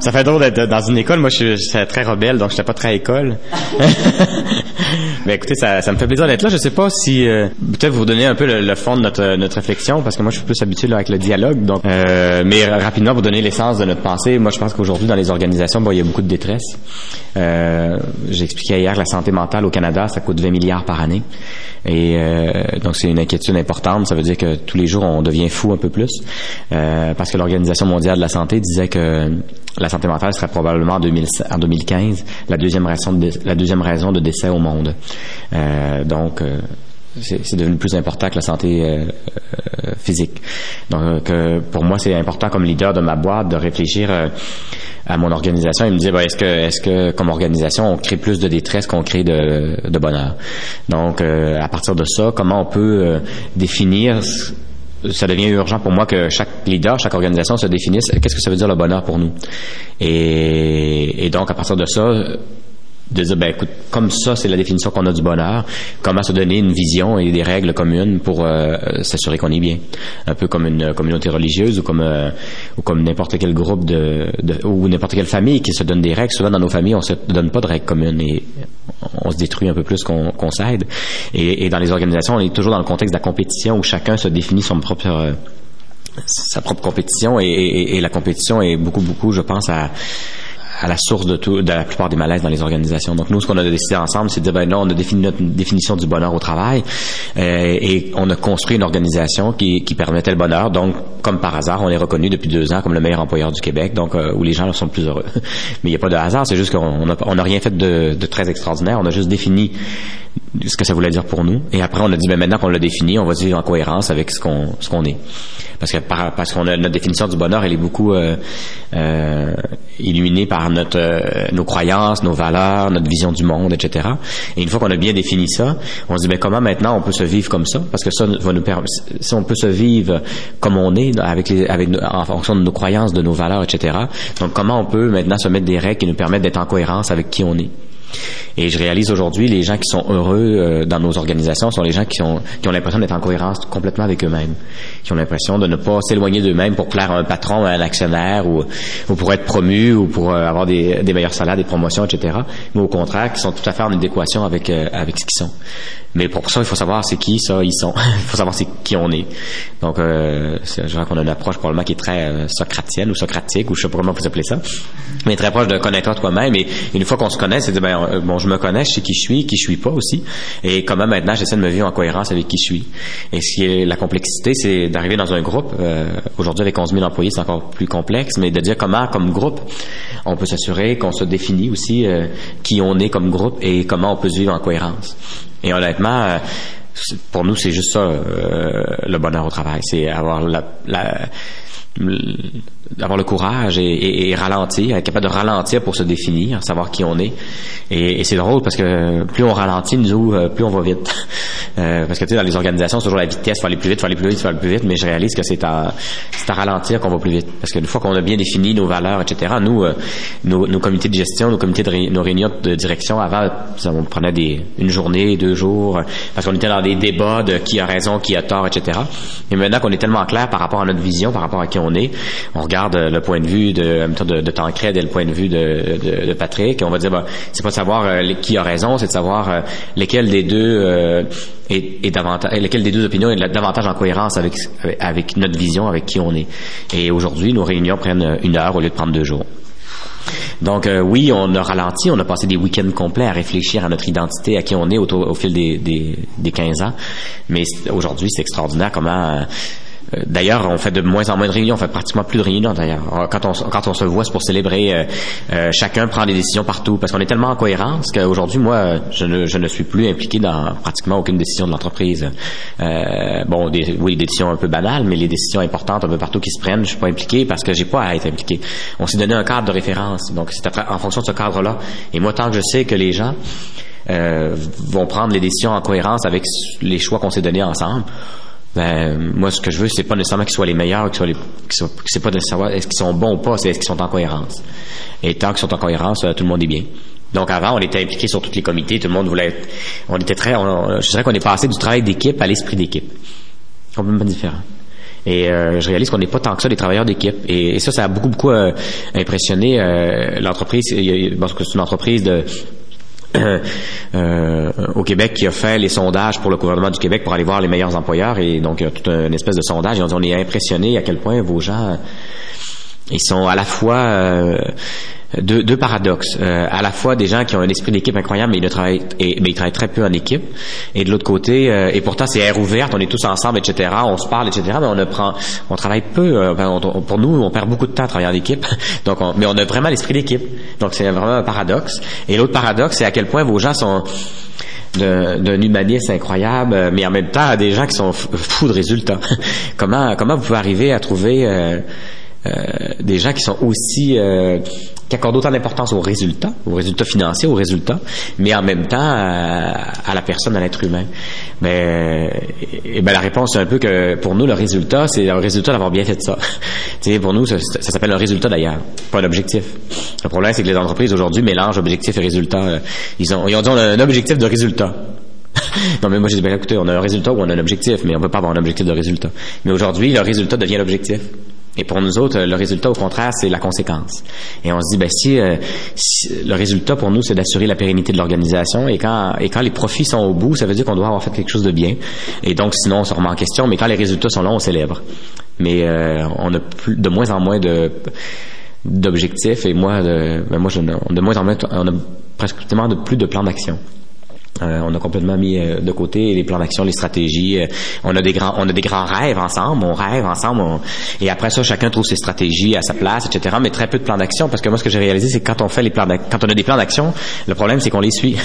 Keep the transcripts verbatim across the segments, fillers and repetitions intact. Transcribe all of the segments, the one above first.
Ça fait drôle d'être dans une école. Moi, je suis, je suis très rebelle, donc je n'étais pas très à école. Mais écoutez, ça, ça me fait plaisir d'être là. Je sais pas si euh, peut-être vous donner un peu le, le fond de notre, notre réflexion, parce que moi, je suis plus habitué là, avec le dialogue. Donc, euh, mais rapidement, vous donner l'essence de notre pensée. Moi, je pense qu'aujourd'hui, dans les organisations, bon, il y a beaucoup de détresse. Euh, j'expliquais hier que la santé mentale au Canada, ça coûte vingt milliards par année. Et euh, donc, c'est une inquiétude importante. Ça veut dire que tous les jours, on devient fou un peu plus. Euh, parce que l'Organisation mondiale de la santé disait que la santé mentale serait probablement en, deux mille, en deux mille quinze la deuxième raison de, la deuxième raison de décès au monde. Euh, donc, euh, c'est, c'est devenu plus important que la santé euh, euh, physique. Donc, euh, pour moi, c'est important comme leader de ma boîte de réfléchir euh, à mon organisation et me dire, ben, est-ce que, est-ce que comme organisation, on crée plus de détresse qu'on crée de, de bonheur? Donc, euh, à partir de ça, comment on peut euh, définir... Ça devient urgent pour moi que chaque leader, chaque organisation se définisse qu'est-ce que ça veut dire le bonheur pour nous. Et, et donc, à partir de ça, de dire, ben écoute, comme ça, c'est la définition qu'on a du bonheur, comment se donner une vision et des règles communes pour euh, s'assurer qu'on est bien. Un peu comme une communauté religieuse ou comme euh, ou comme n'importe quel groupe de, de ou n'importe quelle famille qui se donne des règles. Souvent, dans nos familles, on se donne pas de règles communes et on se détruit un peu plus qu'on, qu'on s'aide. Et, et dans les organisations, on est toujours dans le contexte de la compétition où chacun se définit son propre... Euh, sa propre compétition et, et, et la compétition est beaucoup, beaucoup, je pense, à... à la source de tout, de la plupart des malaises dans les organisations. Donc nous, ce qu'on a décidé ensemble, c'est de dire, ben non, on a défini notre définition du bonheur au travail euh, et on a construit une organisation qui, qui permettait le bonheur. Donc, comme par hasard, on est reconnu depuis deux ans comme le meilleur employeur du Québec, donc euh, où les gens sont plus heureux. Mais il n'y a pas de hasard, c'est juste qu'on n'a on a rien fait de, de très extraordinaire. On a juste défini ce que ça voulait dire pour nous. Et après, on a dit, ben maintenant qu'on l'a défini, on va vivre en cohérence avec ce qu'on, ce qu'on est. Parce que par, parce qu'on a notre définition du bonheur, elle est beaucoup euh, euh, illuminée par notre euh, nos croyances, nos valeurs, notre vision du monde, et cetera. Et une fois qu'on a bien défini ça, on se dit, ben comment maintenant on peut se vivre comme ça? Parce que ça va nous permettre, si on peut se vivre comme on est, avec les, avec en fonction de nos croyances, de nos valeurs, et cetera. Donc comment on peut maintenant se mettre des règles qui nous permettent d'être en cohérence avec qui on est? Et je réalise aujourd'hui, les gens qui sont heureux euh, dans nos organisations sont les gens qui ont, qui ont l'impression d'être en cohérence complètement avec eux-mêmes, qui ont l'impression de ne pas s'éloigner d'eux-mêmes pour plaire à un patron, à un actionnaire, ou, ou pour être promu, ou pour euh, avoir des, des meilleurs salaires, des promotions, et cetera. Mais au contraire, qui sont tout à fait en adéquation avec, euh, avec ce qu'ils sont. Mais pour ça, il faut savoir c'est qui ça, ils sont. Il faut savoir c'est qui on est. Donc, euh, c'est, je dirais qu'on a une approche probablement qui est très euh, socratienne ou socratique, ou je sais pas comment vous appelez ça, mais très proche de connaître toi-même. Et une fois qu'on se connaît, c'est de dire, ben, bon, je me connais, je sais qui je suis, qui je suis pas aussi, et comment maintenant j'essaie de me vivre en cohérence avec qui je suis. Et ce qui est la complexité, c'est d'arriver dans un groupe. Euh, aujourd'hui, avec onze mille employés, c'est encore plus complexe, mais de dire comment, comme groupe, on peut s'assurer qu'on se définit aussi euh, qui on est comme groupe et comment on peut se vivre en cohérence. Et honnêtement, euh, pour nous, c'est juste ça, euh, le bonheur au travail. C'est avoir la, la, avoir le courage et, et, et ralentir, être capable de ralentir pour se définir, savoir qui on est. Et, et c'est drôle parce que plus on ralentit, nous, plus on va vite. Euh, parce que tu sais, dans les organisations, c'est toujours la vitesse, faut aller plus vite, faut aller plus vite, faut aller plus vite, mais je réalise que c'est à, c'est à ralentir qu'on va plus vite. Parce qu'une fois qu'on a bien défini nos valeurs, et cetera, nous, euh, nos, nos comités de gestion, nos comités de ré, nos réunions de direction, avant, ça, on prenait des, une journée, deux jours, parce qu'on était dans des débats de qui a raison, qui a tort, et cetera. Et maintenant qu'on est tellement clair par rapport à notre vision, par rapport à qui on est, on regarde le point de vue de, de, de Tancred et le point de vue de, de, de Patrick, et on va dire, ben, c'est pas de savoir euh, qui a raison, c'est de savoir euh, lesquels des deux euh, est, est davantage, lesquels des deux opinions est davantage en cohérence avec, avec notre vision, avec qui on est. Et aujourd'hui, nos réunions prennent une heure au lieu de prendre deux jours. Donc euh, oui, on a ralenti, on a passé des week-ends complets à réfléchir à notre identité, à qui on est au, au fil des, des, des quinze ans. Mais aujourd'hui, c'est extraordinaire comment... Euh, D'ailleurs, on fait de moins en moins de réunions, on fait pratiquement plus de réunions d'ailleurs. Quand on, quand on se voit, c'est pour célébrer, euh, euh, chacun prend des décisions partout, parce qu'on est tellement en cohérence qu'aujourd'hui, moi, je ne, je ne suis plus impliqué dans pratiquement aucune décision de l'entreprise. Euh, bon, des, oui, des décisions un peu banales, mais les décisions importantes un peu partout qui se prennent, je suis pas impliqué parce que j'ai pas à être impliqué. On s'est donné un cadre de référence, donc c'est en fonction de ce cadre-là. Et moi, tant que je sais que les gens euh, vont prendre les décisions en cohérence avec les choix qu'on s'est donnés ensemble, ben, moi, ce que je veux, c'est pas nécessairement qu'ils soient les meilleurs, qu'ils soient les, qu'ils soient, c'est pas de savoir est-ce qu'ils sont bons ou pas, c'est est-ce qu'ils sont en cohérence. Et tant qu'ils sont en cohérence, tout le monde est bien. Donc, avant, on était impliqués sur tous les comités, tout le monde voulait être, on était très, on, je dirais qu'on est passé du travail d'équipe à l'esprit d'équipe. Complètement différent. Et euh, je réalise qu'on n'est pas tant que ça des travailleurs d'équipe. Et, et ça, ça a beaucoup, beaucoup euh, impressionné euh, l'entreprise. Parce que c'est une entreprise de Euh, euh, au Québec qui a fait les sondages pour le gouvernement du Québec pour aller voir les meilleurs employeurs, et donc il y a toute une espèce de sondage. Ils ont dit, on est impressionné à quel point vos gens, ils sont à la fois euh, deux, deux paradoxes. Euh, à la fois des gens qui ont un esprit d'équipe incroyable, mais ils ne travaillent, et, mais ils travaillent très peu en équipe. Et de l'autre côté, euh, et pourtant c'est air ouverte, on est tous ensemble, et cetera. On se parle, et cetera. Mais on ne prend, on travaille peu. Euh, on, on, pour nous, on perd beaucoup de temps à travailler en équipe. Donc, on, mais on a vraiment l'esprit d'équipe. Donc c'est vraiment un paradoxe. Et l'autre paradoxe, c'est à quel point vos gens sont d'un, d'un humanisme incroyable, mais en même temps des gens qui sont fous de résultats. comment, comment vous pouvez arriver à trouver euh, Euh, des gens qui sont aussi euh, qui accordent autant d'importance aux résultats, aux résultats financiers, aux résultats, mais en même temps à, à la personne, à l'être humain. Mais et, et ben la réponse c'est un peu que pour nous le résultat, c'est le résultat d'avoir bien fait ça. Tu sais, pour nous ça, ça s'appelle un résultat d'ailleurs, pas un objectif. Le problème c'est que les entreprises aujourd'hui mélangent objectif et résultat. Ils ont ils ont dit on a un objectif de résultat. Non mais moi j'ai dit ben écoutez, on a un résultat ou on a un objectif, mais on peut pas avoir un objectif de résultat. Mais aujourd'hui le résultat devient l'objectif. Et pour nous autres, le résultat, au contraire, c'est la conséquence. Et on se dit, ben si, euh, si le résultat pour nous, c'est d'assurer la pérennité de l'organisation, et quand et quand les profits sont au bout, ça veut dire qu'on doit avoir fait quelque chose de bien. Et donc, sinon, on se remet en question. Mais quand les résultats sont là, on célèbre. Mais euh, on a plus, de moins en moins de d'objectifs. Et moi, de, ben moi, je, on de moins en moins, on a presque de plus de plans d'action. Euh, on a complètement mis euh, de côté les plans d'action, les stratégies. Euh, on a des grands, on a des grands rêves ensemble. On rêve ensemble. On, et après ça, chacun trouve ses stratégies à sa place, et cetera. Mais très peu de plans d'action, parce que moi, ce que j'ai réalisé, c'est que quand on fait les plans, quand on a des plans d'action, le problème, c'est qu'on les suit.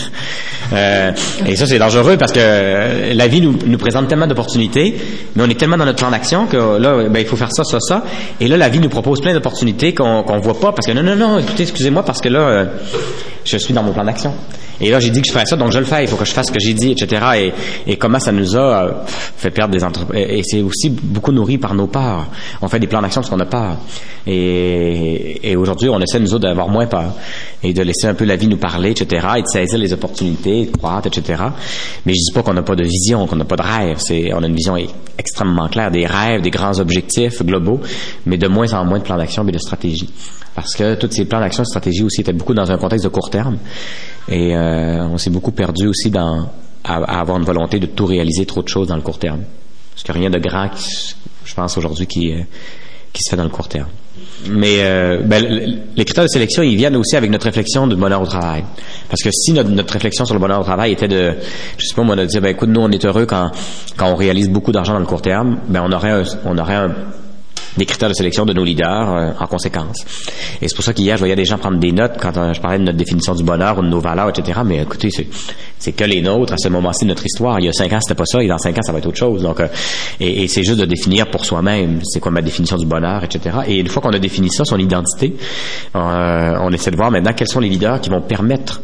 euh, et ça, c'est dangereux parce que euh, la vie nous, nous présente tellement d'opportunités, mais on est tellement dans notre plan d'action que là, ben il faut faire ça, ça, ça. Et là, la vie nous propose plein d'opportunités qu'on qu'on voit pas parce que non, non, non. Écoutez, excusez-moi, parce que là, euh, je suis dans mon plan d'action. Et là, j'ai dit que je ferais ça, donc je le fais. Il faut que je fasse ce que j'ai dit, et cetera. Et, et comment ça nous a euh, fait perdre des entreprises. Et c'est aussi beaucoup nourri par nos peurs. On fait des plans d'action parce qu'on a peur. Et, et aujourd'hui, on essaie, nous autres, d'avoir moins peur. Et de laisser un peu la vie nous parler, et cetera. Et de saisir les opportunités, de croître, et cetera. Mais je dis pas qu'on n'a pas de vision, qu'on n'a pas de rêve. C'est, on a une vision extrêmement claire, des rêves, des grands objectifs globaux, mais de moins en moins de plans d'action et de stratégie. Parce que tous ces plans d'action et de stratégie aussi étaient beaucoup dans un contexte de court terme. Et euh, on s'est beaucoup perdu aussi dans à, à avoir une volonté de tout réaliser, trop de choses dans le court terme. Parce qu'il n'y a rien de grand, qui, je pense, aujourd'hui qui, euh, qui se fait dans le court terme. Mais euh, ben, les critères de sélection, ils viennent aussi avec notre réflexion du bonheur au travail. Parce que si notre, notre réflexion sur le bonheur au travail était de, je sais pas, moi, de dire, ben écoute, nous, on est heureux quand quand on réalise beaucoup d'argent dans le court terme, ben on aurait un, on aurait un des critères de sélection de nos leaders euh, en conséquence. Et c'est pour ça qu'hier, je voyais des gens prendre des notes quand euh, je parlais de notre définition du bonheur ou de nos valeurs, et cetera. Mais écoutez, c'est, c'est que les nôtres à ce moment-ci de notre histoire. Il y a cinq ans, c'était pas ça, et dans cinq ans, ça va être autre chose. Donc, euh, et, et c'est juste de définir pour soi-même c'est quoi ma définition du bonheur, et cetera. Et une fois qu'on a défini ça, son identité, euh, on essaie de voir maintenant quels sont les leaders qui vont permettre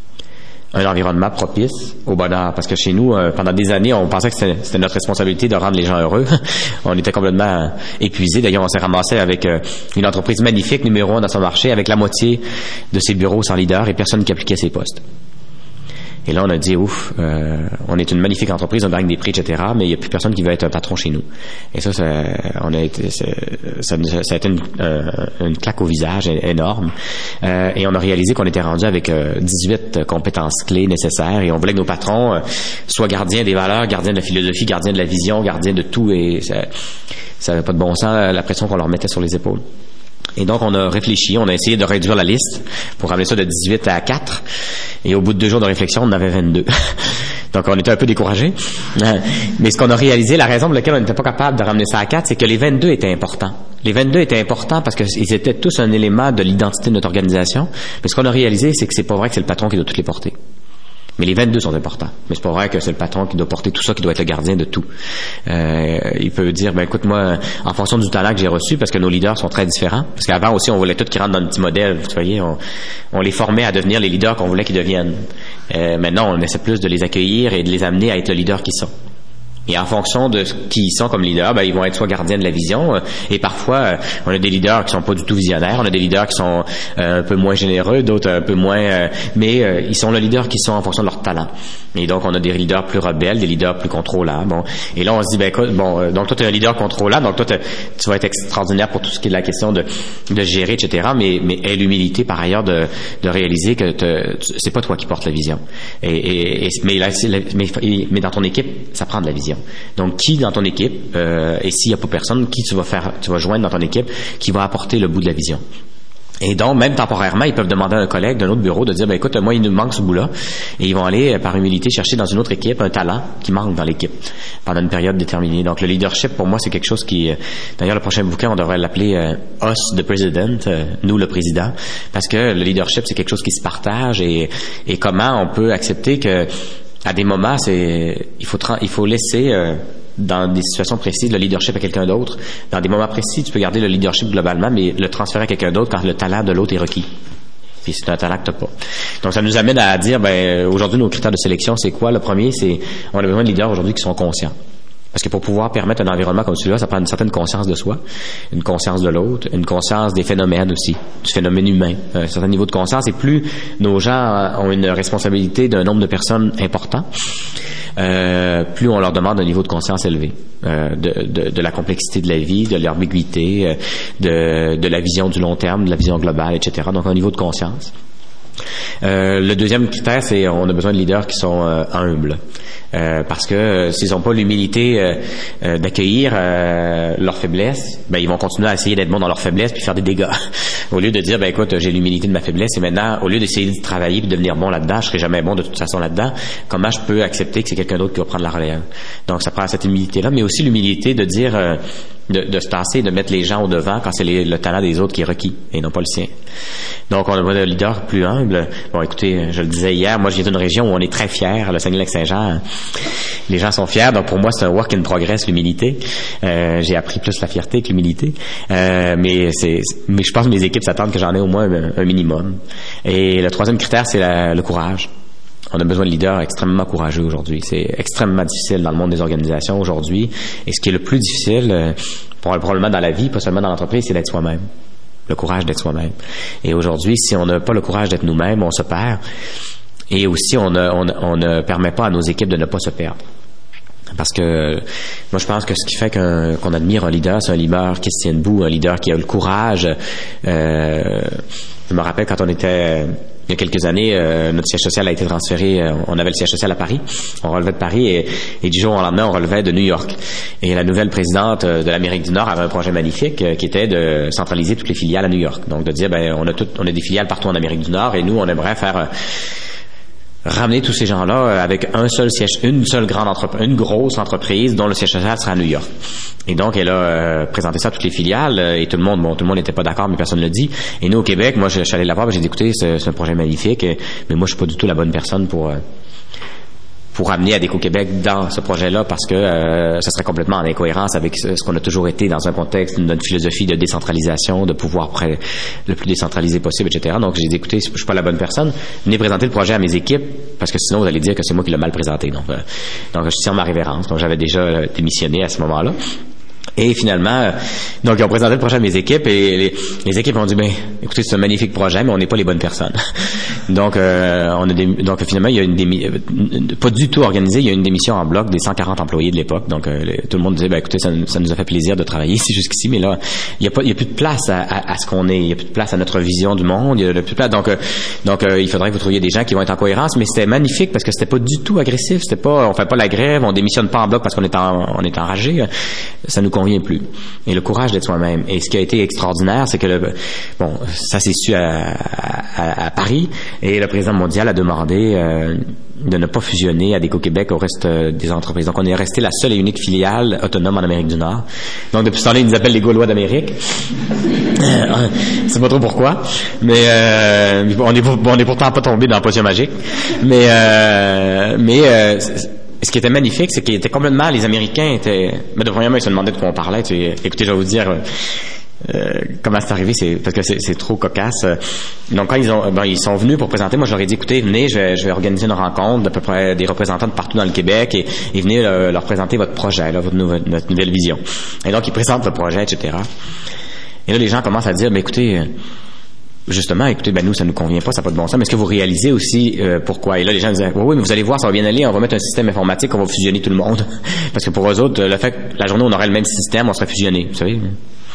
un environnement propice au bonheur. Parce que chez nous, euh, pendant des années, on pensait que c'était, c'était notre responsabilité de rendre les gens heureux. On était complètement épuisés. D'ailleurs, on s'est ramassé avec euh, une entreprise magnifique, numéro un dans son marché, avec la moitié de ses bureaux sans leader et personne qui appliquait ses postes. Et là, on a dit, ouf, euh, on est une magnifique entreprise, on gagne des prix, et cetera, mais il n'y a plus personne qui veut être un patron chez nous. Et ça, ça on a été, ça, ça, ça a été une, euh, une claque au visage énorme. Euh, et on a réalisé qu'on était rendu avec euh, dix-huit compétences clés nécessaires, et on voulait que nos patrons euh, soient gardiens des valeurs, gardiens de la philosophie, gardiens de la vision, gardiens de tout, et ça n'avait pas de bon sens, la pression qu'on leur mettait sur les épaules. Et donc, on a réfléchi, on a essayé de réduire la liste pour ramener ça de dix-huit à quatre. Et au bout de deux jours de réflexion, on en avait vingt-deux. Donc, on était un peu découragés. Mais ce qu'on a réalisé, la raison pour laquelle on n'était pas capable de ramener ça à quatre, c'est que les vingt-deux étaient importants. Les vingt-deux étaient importants parce qu'ils étaient tous un élément de l'identité de notre organisation. Mais ce qu'on a réalisé, c'est que c'est pas vrai que c'est le patron qui doit toutes les porter. Mais les vingt-deux sont importants. Mais c'est pas vrai que c'est le patron qui doit porter tout ça, qui doit être le gardien de tout. Euh, il peut dire, ben écoute, moi, en fonction du talent que j'ai reçu, parce que nos leaders sont très différents, parce qu'avant aussi, on voulait tous qu'ils rentrent dans le petit modèle, vous voyez, on, on les formait à devenir les leaders qu'on voulait qu'ils deviennent. Euh, maintenant, on essaie plus de les accueillir et de les amener à être le leader qu'ils sont. Et en fonction de qui ils sont comme leaders, ben, ils vont être soit gardiens de la vision, euh, et parfois, euh, on a des leaders qui sont pas du tout visionnaires, on a des leaders qui sont euh, un peu moins généreux, d'autres un peu moins, euh, mais euh, ils sont le leader qu'ils sont en fonction de leur talent. Et donc, on a des leaders plus rebelles, des leaders plus contrôlables. Bon. Et là, on se dit, ben écoute, bon, euh, donc toi, tu es un leader contrôlable, donc toi, tu vas être extraordinaire pour tout ce qui est de la question de, de gérer, et cetera. Mais, mais aie l'humilité, par ailleurs, de, de réaliser que te, c'est pas toi qui portes la vision. Et, et, et mais, là, mais, mais dans ton équipe, ça prend de la vision. Donc, qui dans ton équipe, euh, et s'il y a pas personne, qui tu vas faire, tu vas joindre dans ton équipe, qui va apporter le bout de la vision. Et donc, même temporairement, ils peuvent demander à un collègue d'un autre bureau de dire, ben écoute, moi, il nous manque ce bout-là. Et ils vont aller, par humilité, chercher dans une autre équipe un talent qui manque dans l'équipe pendant une période déterminée. Donc, le leadership, pour moi, c'est quelque chose qui... D'ailleurs, le prochain bouquin, on devrait l'appeler euh, « Us, the President euh, », nous, le président, parce que le leadership, c'est quelque chose qui se partage et, et comment on peut accepter que à des moments, c'est il faut il faut laisser... Euh, dans des situations précises, le leadership à quelqu'un d'autre. Dans des moments précis, tu peux garder le leadership globalement, mais le transférer à quelqu'un d'autre quand le talent de l'autre est requis. Puis c'est un talent que t'as pas. Donc ça nous amène à dire, ben aujourd'hui, nos critères de sélection, c'est quoi? Le premier, c'est on a besoin de leaders aujourd'hui qui sont conscients. Parce que pour pouvoir permettre un environnement comme celui-là, ça prend une certaine conscience de soi, une conscience de l'autre, une conscience des phénomènes aussi, du phénomène humain, un certain niveau de conscience. Et plus nos gens ont une responsabilité d'un nombre de personnes important, euh, plus on leur demande un niveau de conscience élevé, euh, de, de, de la complexité de la vie, de l'ambiguïté, euh, de, de la vision du long terme, de la vision globale, et cetera. Donc un niveau de conscience. Euh, le deuxième critère, c'est on a besoin de leaders qui sont euh, humbles. Euh, parce que euh, s'ils n'ont pas l'humilité euh, euh, d'accueillir euh, leurs faiblesses, ben ils vont continuer à essayer d'être bons dans leurs faiblesses puis faire des dégâts. Au lieu de dire ben écoute, j'ai l'humilité de ma faiblesse et maintenant au lieu d'essayer de travailler puis de devenir bon là-dedans, je serai jamais bon de toute façon là-dedans, comment je peux accepter que c'est quelqu'un d'autre qui va prendre la relève? Donc ça prend cette humilité-là, mais aussi l'humilité de dire euh, de, de se tasser, de mettre les gens au devant quand c'est les, le talent des autres qui est requis et non pas le sien. Donc on a besoin de leaders plus humbles. Bon écoutez, je le disais hier, moi je viens d'une région où on est très fiers, le Saguenay-Lac-Saint-Jean. Les gens sont fiers, donc pour moi c'est un work in progress, l'humilité. Euh, j'ai appris plus la fierté que l'humilité, euh, mais c'est, mais je pense que mes équipes s'attendent que j'en ai au moins un, un minimum. Et le troisième critère, c'est la, le courage. On a besoin de leaders extrêmement courageux aujourd'hui. C'est extrêmement difficile dans le monde des organisations aujourd'hui. Et ce qui est le plus difficile, euh, probablement dans la vie, pas seulement dans l'entreprise, c'est d'être soi-même. Le courage d'être soi-même. Et aujourd'hui, si on n'a pas le courage d'être nous-mêmes, on se perd. Et aussi, on ne, on, on ne permet pas à nos équipes de ne pas se perdre. Parce que moi, je pense que ce qui fait qu'un, qu'on admire un leader, c'est un leader qui se tient debout, un leader qui a le courage. Euh, je me rappelle quand on était... Il y a quelques années, euh, notre siège social a été transféré, euh, on avait le siège social à Paris, on relevait de Paris et, et du jour au lendemain, on relevait de New York. Et la nouvelle présidente de l'Amérique du Nord avait un projet magnifique euh, qui était de centraliser toutes les filiales à New York. Donc de dire, ben on a tout, on a des filiales partout en Amérique du Nord et nous, on aimerait faire... Euh, ramener tous ces gens-là avec un seul siège, une seule grande entreprise, une grosse entreprise dont le siège social sera à New York. Et donc, elle a euh, présenté ça à toutes les filiales et tout le monde, bon, tout le monde n'était pas d'accord, mais personne ne le dit. Et nous, au Québec, moi, je, je suis allé la voir, j'ai dit, écoutez, c'est, c'est un projet magnifique, mais moi, je suis pas du tout la bonne personne pour... Euh, pour amener Adéco-Québec dans ce projet-là parce que euh, ça serait complètement en incohérence avec ce, ce qu'on a toujours été dans un contexte, notre philosophie de décentralisation, de pouvoir près, le plus décentralisé possible, et cetera. Donc, j'ai dit, écoutez, je suis pas la bonne personne. Venez présenter le projet à mes équipes parce que sinon, vous allez dire que c'est moi qui l'ai mal présenté. Donc, euh, donc je tiens ma révérence. Donc, j'avais déjà euh, démissionné à ce moment-là. Et finalement, donc ils ont présenté le projet à mes équipes et les, les équipes ont dit, ben, écoutez, c'est un magnifique projet, mais on n'est pas les bonnes personnes. donc, euh, on a des, donc finalement, il y a une démission, pas du tout organisée, il y a une démission en bloc des cent quarante employés de l'époque. Donc, euh, les, tout le monde disait, ben, écoutez, ça, ça nous a fait plaisir de travailler ici jusqu'ici, mais là, il y a pas, il y a plus de place à, à, à ce qu'on est, il y a plus de place à notre vision du monde, il y a plus de place. Donc, euh, donc, euh, il faudrait que vous trouviez des gens qui vont être en cohérence, mais c'était magnifique parce que c'était pas du tout agressif, c'était pas, on fait pas la grève, on démissionne pas en bloc parce qu'on est en, on est enragé. Ça nous convient plus. Et le courage d'être soi-même. Et ce qui a été extraordinaire, c'est que le, bon, ça s'est su à, à, à Paris, et le président mondial a demandé euh, de ne pas fusionner Adéco-Québec au reste des entreprises. Donc, on est resté la seule et unique filiale autonome en Amérique du Nord. Donc, depuis ce temps-là, ils nous appellent les Gaulois d'Amérique. Je sais pas trop pourquoi, mais euh, on est bon, on est pourtant pas tombé dans la potion magique. Mais euh, mais euh, ce qui était magnifique, c'est qu'ils étaient complètement, les Américains étaient, mais de premièrement, ils se demandaient de quoi on parlait. Tu sais, écoutez, je vais vous dire euh, comment c'est arrivé, c'est parce que c'est, c'est trop cocasse. Donc quand ils ont, ben, ils sont venus pour présenter, moi je leur ai dit, écoutez, venez, je vais, je vais organiser une rencontre d'à peu près des représentants de partout dans le Québec et, et venez euh, leur présenter votre projet, là, votre nouvelle, notre nouvelle vision. Et donc ils présentent le projet, et cetera. Et là, les gens commencent à dire, ben écoutez, justement, écoutez, ben nous, ça nous convient pas, ça n'a pas de bon sens, mais est-ce que vous réalisez aussi euh, pourquoi? Et là, les gens disaient, oui, oui, mais vous allez voir, ça va bien aller, on va mettre un système informatique, on va fusionner tout le monde. Parce que pour eux autres, le fait que la journée où on aurait le même système, on serait fusionné, vous savez.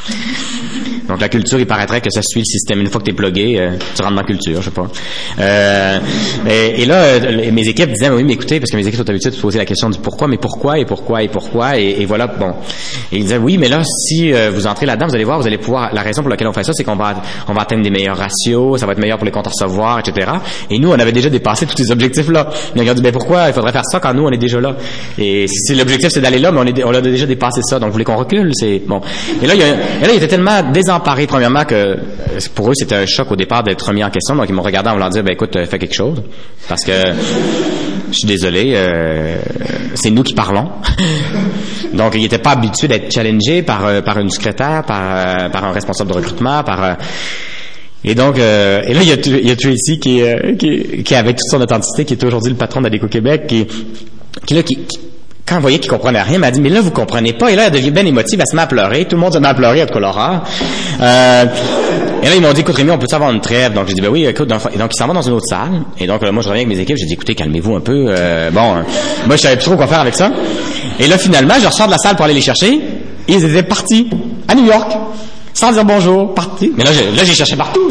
Donc la culture, il paraîtrait que ça suit le système. Une fois que t'es plugué, euh, tu rentres dans la culture, je sais pas. Euh, et, et là, euh, mes équipes disaient, oui, mais écoutez, parce que mes équipes sont habituées de se poser la question du pourquoi, mais pourquoi, et pourquoi, et pourquoi, et, et voilà, bon. Et ils disaient, oui, mais là, si euh, vous entrez là-dedans, vous allez voir, vous allez pouvoir, la raison pour laquelle on fait ça, c'est qu'on va, on va atteindre des meilleurs ratios, ça va être meilleur pour les comptes à recevoir, et cetera. Et nous, on avait déjà dépassé tous ces objectifs-là. Donc ils ont dit, ben pourquoi il faudrait faire ça quand nous, on est déjà là? Et si l'objectif, c'est d'aller là, mais on, est, on a déjà dépassé ça, donc vous voulez qu'on recule, c'est bon. Et là, il y a, et là, il était tellement désemparé, premièrement, que pour eux, c'était un choc au départ d'être remis en question. Donc, ils m'ont regardé en voulant dire, ben écoute, fais quelque chose. Parce que, je suis désolé, euh, c'est nous qui parlons. Donc, ils n'étaient pas habitués d'être challengés par, euh, par une secrétaire, par, euh, par un responsable de recrutement, par... Euh, et donc, euh, et là, il y a, il y a Tracy qui, euh, qui, qui, avec toute son authenticité, qui est aujourd'hui le patron d'Adéco Québec, qui, qui, là, qui, qui quand on voyait qu'il comprenait rien, elle m'a dit, mais là, vous comprenez pas. Et là, elle devient bien émotive, elle se met à pleurer. Tout le monde se met à pleurer, à tout cas, l'horreur. Euh, et là, ils m'ont dit, écoute, Rémi, on peut avoir une trêve? Donc, j'ai dit, ben oui, écoute, donc, donc ils s'en vont dans une autre salle. Et donc, là, moi, je reviens avec mes équipes, j'ai dit, écoutez, calmez-vous un peu. Euh, bon, hein. Moi, je savais plus trop quoi faire avec ça. Et là, finalement, je ressors de la salle pour aller les chercher. Et ils étaient partis à New York, sans dire bonjour, partis. Mais là, j'ai, là, j'ai cherché partout.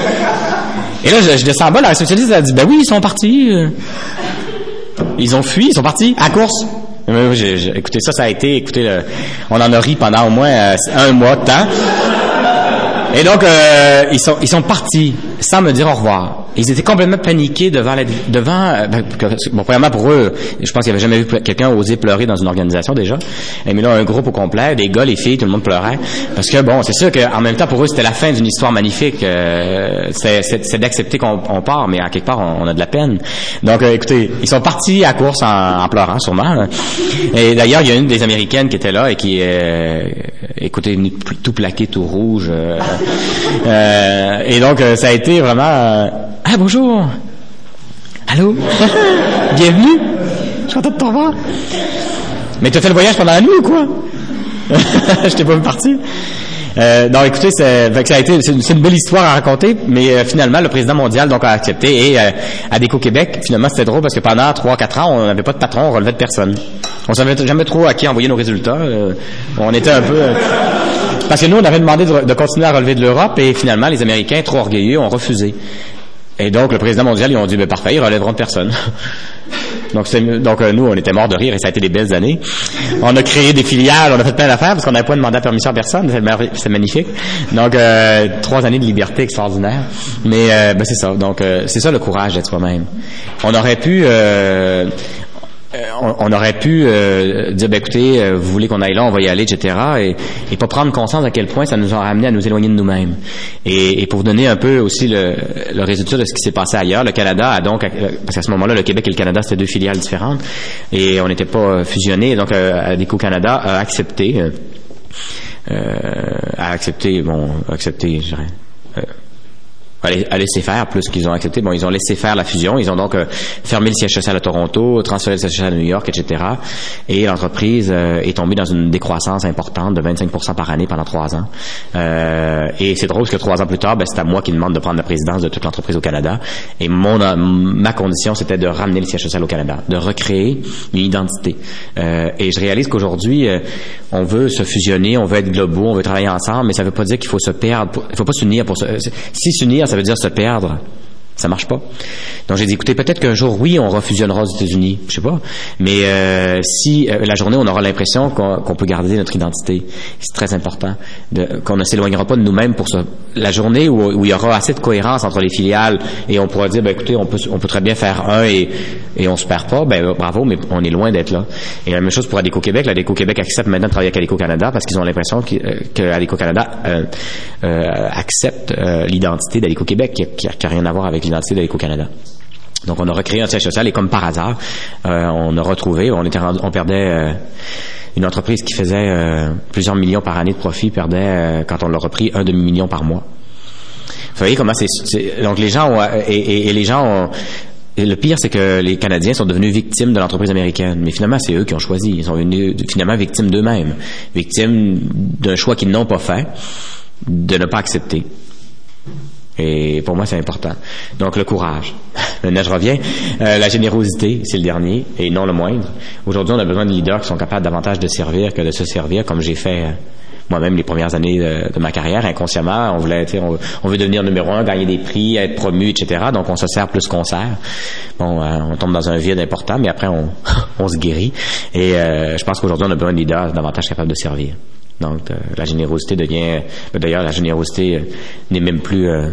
Et là, je, je descends en bas, la réceptionniste, elle a dit, ben oui, ils sont partis. Ils ont fui, ils sont partis à course. Oui, j'ai, j'ai, écoutez, ça, ça a été, écoutez, le, on en a ri pendant au moins euh, un mois de temps. Et donc, euh, ils sont, ils sont partis sans me dire au revoir. Ils étaient complètement paniqués devant la, devant, euh, bon, premièrement pour eux, je pense qu'il n'y avait jamais vu quelqu'un oser pleurer dans une organisation déjà. Et mais là, un groupe au complet, des gars, les filles, tout le monde pleurait. Parce que bon, c'est sûr qu'en même temps, pour eux, c'était la fin d'une histoire magnifique. Euh, c'est, c'est, c'est d'accepter qu'on on part, mais à quelque part, on, on a de la peine. Donc, euh, écoutez, ils sont partis à course en, en pleurant, sûrement. Hein. Et d'ailleurs, il y a une des Américaines qui était là et qui, euh, écoutez, tout plaqué, tout rouge. Euh, euh, et donc, ça a été vraiment... Euh, ah, bonjour! Allô? Bienvenue! Je suis content de te revoir. Mais tu as fait le voyage pendant la nuit ou quoi? Je t'ai pas vu partir. Euh, non, écoutez, c'est, fait que ça a été, c'est, c'est une belle histoire à raconter, mais euh, finalement, le président mondial donc a accepté. Et euh, Adéco Québec, finalement, c'était drôle parce que pendant trois quatre ans, on n'avait pas de patron, on relevait de personne. On savait jamais trop à qui envoyer nos résultats. Euh, on était un peu... Euh, parce que nous, on avait demandé de, de continuer à relever de l'Europe, et finalement, les Américains, trop orgueilleux, ont refusé. Et donc, le président mondial, ils ont dit, ben parfait, ils relèveront de personne. Donc, c'est, donc euh, nous, on était morts de rire, et ça a été des belles années. On a créé des filiales, on a fait plein d'affaires, parce qu'on n'avait pas demandé la permission à personne. C'est, c'est magnifique. Donc, euh, trois années de liberté extraordinaire. Mais, euh, ben c'est ça. Donc, euh, c'est ça le courage d'être soi-même. On aurait pu... Euh, On, on aurait pu euh, dire, ben écoutez, euh, vous voulez qu'on aille là, on va y aller, et cetera. Et, et pas prendre conscience à quel point ça nous a amené à nous éloigner de nous-mêmes. Et, et pour vous donner un peu aussi le, le résultat de ce qui s'est passé ailleurs, le Canada a donc, parce qu'à ce moment-là, le Québec et le Canada, c'était deux filiales différentes, et on n'était pas fusionnés. Donc, euh, Adéco Canada a accepté, euh, euh, a accepté, bon, accepté, je dirais. Euh, à laisser faire plus qu'ils ont accepté. Bon, ils ont laissé faire la fusion. Ils ont donc euh, fermé le siège social à Toronto, transféré le siège social à New York, et cetera. Et l'entreprise euh, est tombée dans une décroissance importante de vingt-cinq pour cent par année pendant trois ans. Euh, et c'est drôle parce que trois ans plus tard, ben, c'est à moi qui demande de prendre la présidence de toute l'entreprise au Canada. Et mon euh, ma condition, c'était de ramener le siège social au Canada, de recréer une identité. Euh, et je réalise qu'aujourd'hui, euh, on veut se fusionner, on veut être globaux, on veut travailler ensemble, mais ça veut pas dire qu'il faut se perdre. Pour, il faut pas s'unir pour se... Si s'unir, ça veut dire se perdre. Ça marche pas. Donc j'ai dit, écoutez, peut-être qu'un jour, oui, on refusionnera aux États-Unis, je sais pas, mais euh, si euh, la journée, on aura l'impression qu'on, qu'on peut garder notre identité, c'est très important, de, qu'on ne s'éloignera pas de nous-mêmes pour ça. La journée où, où il y aura assez de cohérence entre les filiales et on pourra dire, ben écoutez, on peut, on peut très bien faire un et, et on se perd pas, ben bravo, mais on est loin d'être là. Et la même chose pour Adéco Québec. L'Adéco Québec accepte maintenant de travailler avec Adéco Canada parce qu'ils ont l'impression que, que Adéco Canada euh, euh, accepte euh, l'identité d'Adéco Québec, qui n'a rien à voir avec l'identité d'Adéco Canada. Donc on a recréé un siège social et comme par hasard, euh, on a retrouvé, on était rendu, on perdait euh, une entreprise qui faisait euh, plusieurs millions par année de profit, perdait euh, quand on l'a repris un demi-million par mois. Vous voyez comment c'est, c'est donc les gens ont, et, et, et les gens ont, et le pire, c'est que les Canadiens sont devenus victimes de l'entreprise américaine. Mais finalement, c'est eux qui ont choisi. Ils sont devenus finalement victimes d'eux-mêmes, victimes d'un choix qu'ils n'ont pas fait, de ne pas accepter. Et pour moi, c'est important. Donc, le courage. Maintenant, je reviens. Euh, la générosité, c'est le dernier, et non le moindre. Aujourd'hui, on a besoin de leaders qui sont capables davantage de servir que de se servir, comme j'ai fait... Euh, moi-même les premières années de, de ma carrière, inconsciemment, on voulait, on, on veut devenir numéro un, gagner des prix, être promu, et cetera. Donc on se sert plus qu'on sert. Bon, euh, on tombe dans un vide important, mais après on, on se guérit. Et euh, je pense qu'aujourd'hui on a besoin de leaders davantage capables de servir. Donc euh, la générosité devient, d'ailleurs la générosité euh, n'est même plus euh,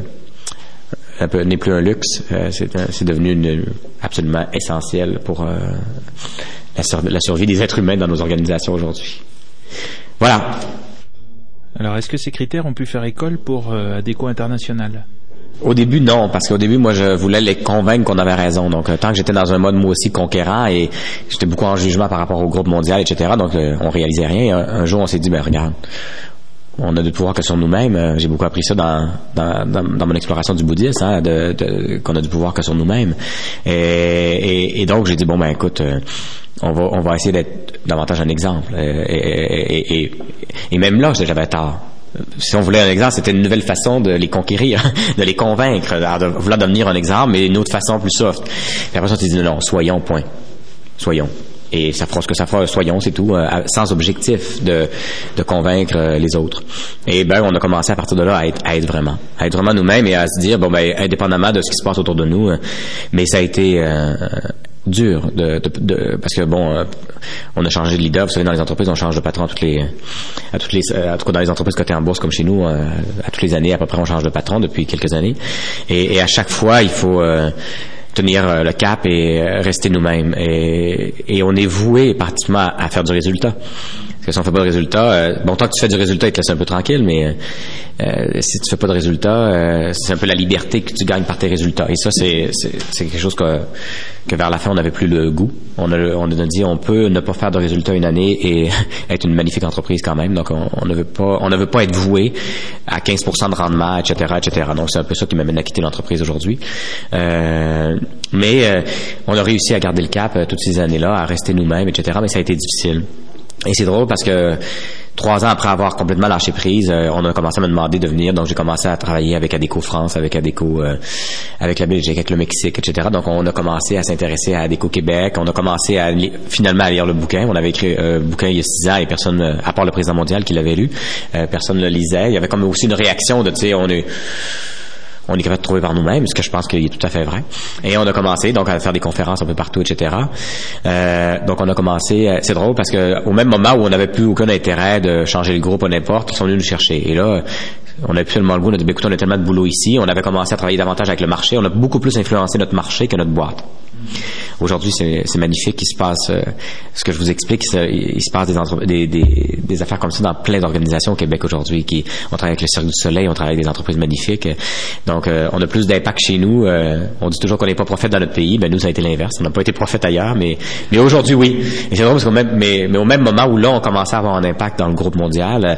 un peu, n'est plus un luxe. Euh, c'est, c'est devenu une, absolument essentiel pour euh, la, sur, la survie des êtres humains dans nos organisations aujourd'hui. Voilà. Alors, est-ce que ces critères ont pu faire école pour euh, Adecco International? Au début, non, parce qu'au début, moi, je voulais les convaincre qu'on avait raison. Donc, euh, tant que j'étais dans un mode, moi aussi, conquérant, et j'étais beaucoup en jugement par rapport au groupe mondial, et cetera, donc euh, on réalisait rien. Un, un jour, on s'est dit, ben regarde, on a de pouvoir que sur nous-mêmes. Euh, j'ai beaucoup appris ça dans, dans, dans, dans mon exploration du bouddhisme, hein, de, de, qu'on a du pouvoir que sur nous-mêmes. Et, et, et donc, j'ai dit, bon, ben écoute... Euh, On va, on va essayer d'être davantage un exemple. Et, et, et, et même là, j'avais tort. Si on voulait un exemple, c'était une nouvelle façon de les conquérir, de les convaincre, de vouloir devenir un exemple, mais une autre façon plus soft. Et après ça, on s'est dit, non, soyons, point. Soyons. Et ça fera ce que ça fera, soyons, c'est tout, euh, sans objectif de, de convaincre euh, les autres. Et ben, on a commencé à partir de là à être, à être vraiment, à être vraiment nous-mêmes et à se dire, bon ben, indépendamment de ce qui se passe autour de nous, euh, mais ça a été euh, dur de, de, de parce que bon, euh, on a changé de leader. Vous savez, dans les entreprises, on change de patron à toutes les, à toutes les, à tout cas dans les entreprises cotées en bourse comme chez nous, euh, à toutes les années à peu près, on change de patron depuis quelques années. Et, et à chaque fois, il faut euh, tenir euh, le cap et euh, rester nous-mêmes. Et, et on est voué pratiquement à, à faire du résultat. Parce que si on fait pas de résultat, euh, bon, tant que tu fais du résultat, il te laisse un peu tranquille, mais euh, si tu fais pas de résultat, euh, c'est un peu la liberté que tu gagnes par tes résultats. Et ça, c'est, c'est, c'est quelque chose que, que vers la fin, on n'avait plus le goût. On a, on a dit, on peut ne pas faire de résultat une année et être une magnifique entreprise quand même. Donc, on, on ne veut pas, on ne veut pas être voué à quinze pour cent de rendement, et cetera, et cetera. Donc, c'est un peu ça qui m'amène à quitter l'entreprise aujourd'hui. Euh, mais euh, on a réussi à garder le cap euh, toutes ces années-là, à rester nous-mêmes, et cetera. Mais ça a été difficile. Et c'est drôle parce que trois ans après avoir complètement lâché prise, euh, on a commencé à me demander de venir. Donc j'ai commencé à travailler avec Adecco France, avec Adecco, euh, avec la Belgique, avec le Mexique, et cetera. Donc on a commencé à s'intéresser à Adecco Québec. On a commencé à li- finalement à lire le bouquin. On avait écrit un euh, bouquin il y a six ans et personne, euh, à part le président mondial qui l'avait lu, euh, personne ne le lisait. Il y avait comme aussi une réaction de, tu sais, on est on est capable de trouver par nous-mêmes, ce que je pense qu'il est tout à fait vrai. Et on a commencé donc à faire des conférences un peu partout, et cetera. Euh, donc on a commencé, c'est drôle parce que au même moment où on n'avait plus aucun intérêt de changer le groupe ou n'importe, ils sont venus nous chercher. Et là, on a absolument le goût, on a dit, écoute, on a tellement de boulot ici, on avait commencé à travailler davantage avec le marché, on a beaucoup plus influencé notre marché que notre boîte. Aujourd'hui, c'est, c'est magnifique. Il se passe, euh, ce que je vous explique, il, il se passe des, entre, des, des, des affaires comme ça dans plein d'organisations au Québec aujourd'hui. Qui, on travaille avec le Cirque du Soleil, on travaille avec des entreprises magnifiques. Donc, euh, on a plus d'impact chez nous. Euh, on dit toujours qu'on n'est pas prophète dans notre pays. Ben nous, ça a été l'inverse. On n'a pas été prophète ailleurs, mais mais aujourd'hui, oui. Et c'est drôle parce qu'au même, mais, mais au même moment où là, on commençait à avoir un impact dans le groupe mondial,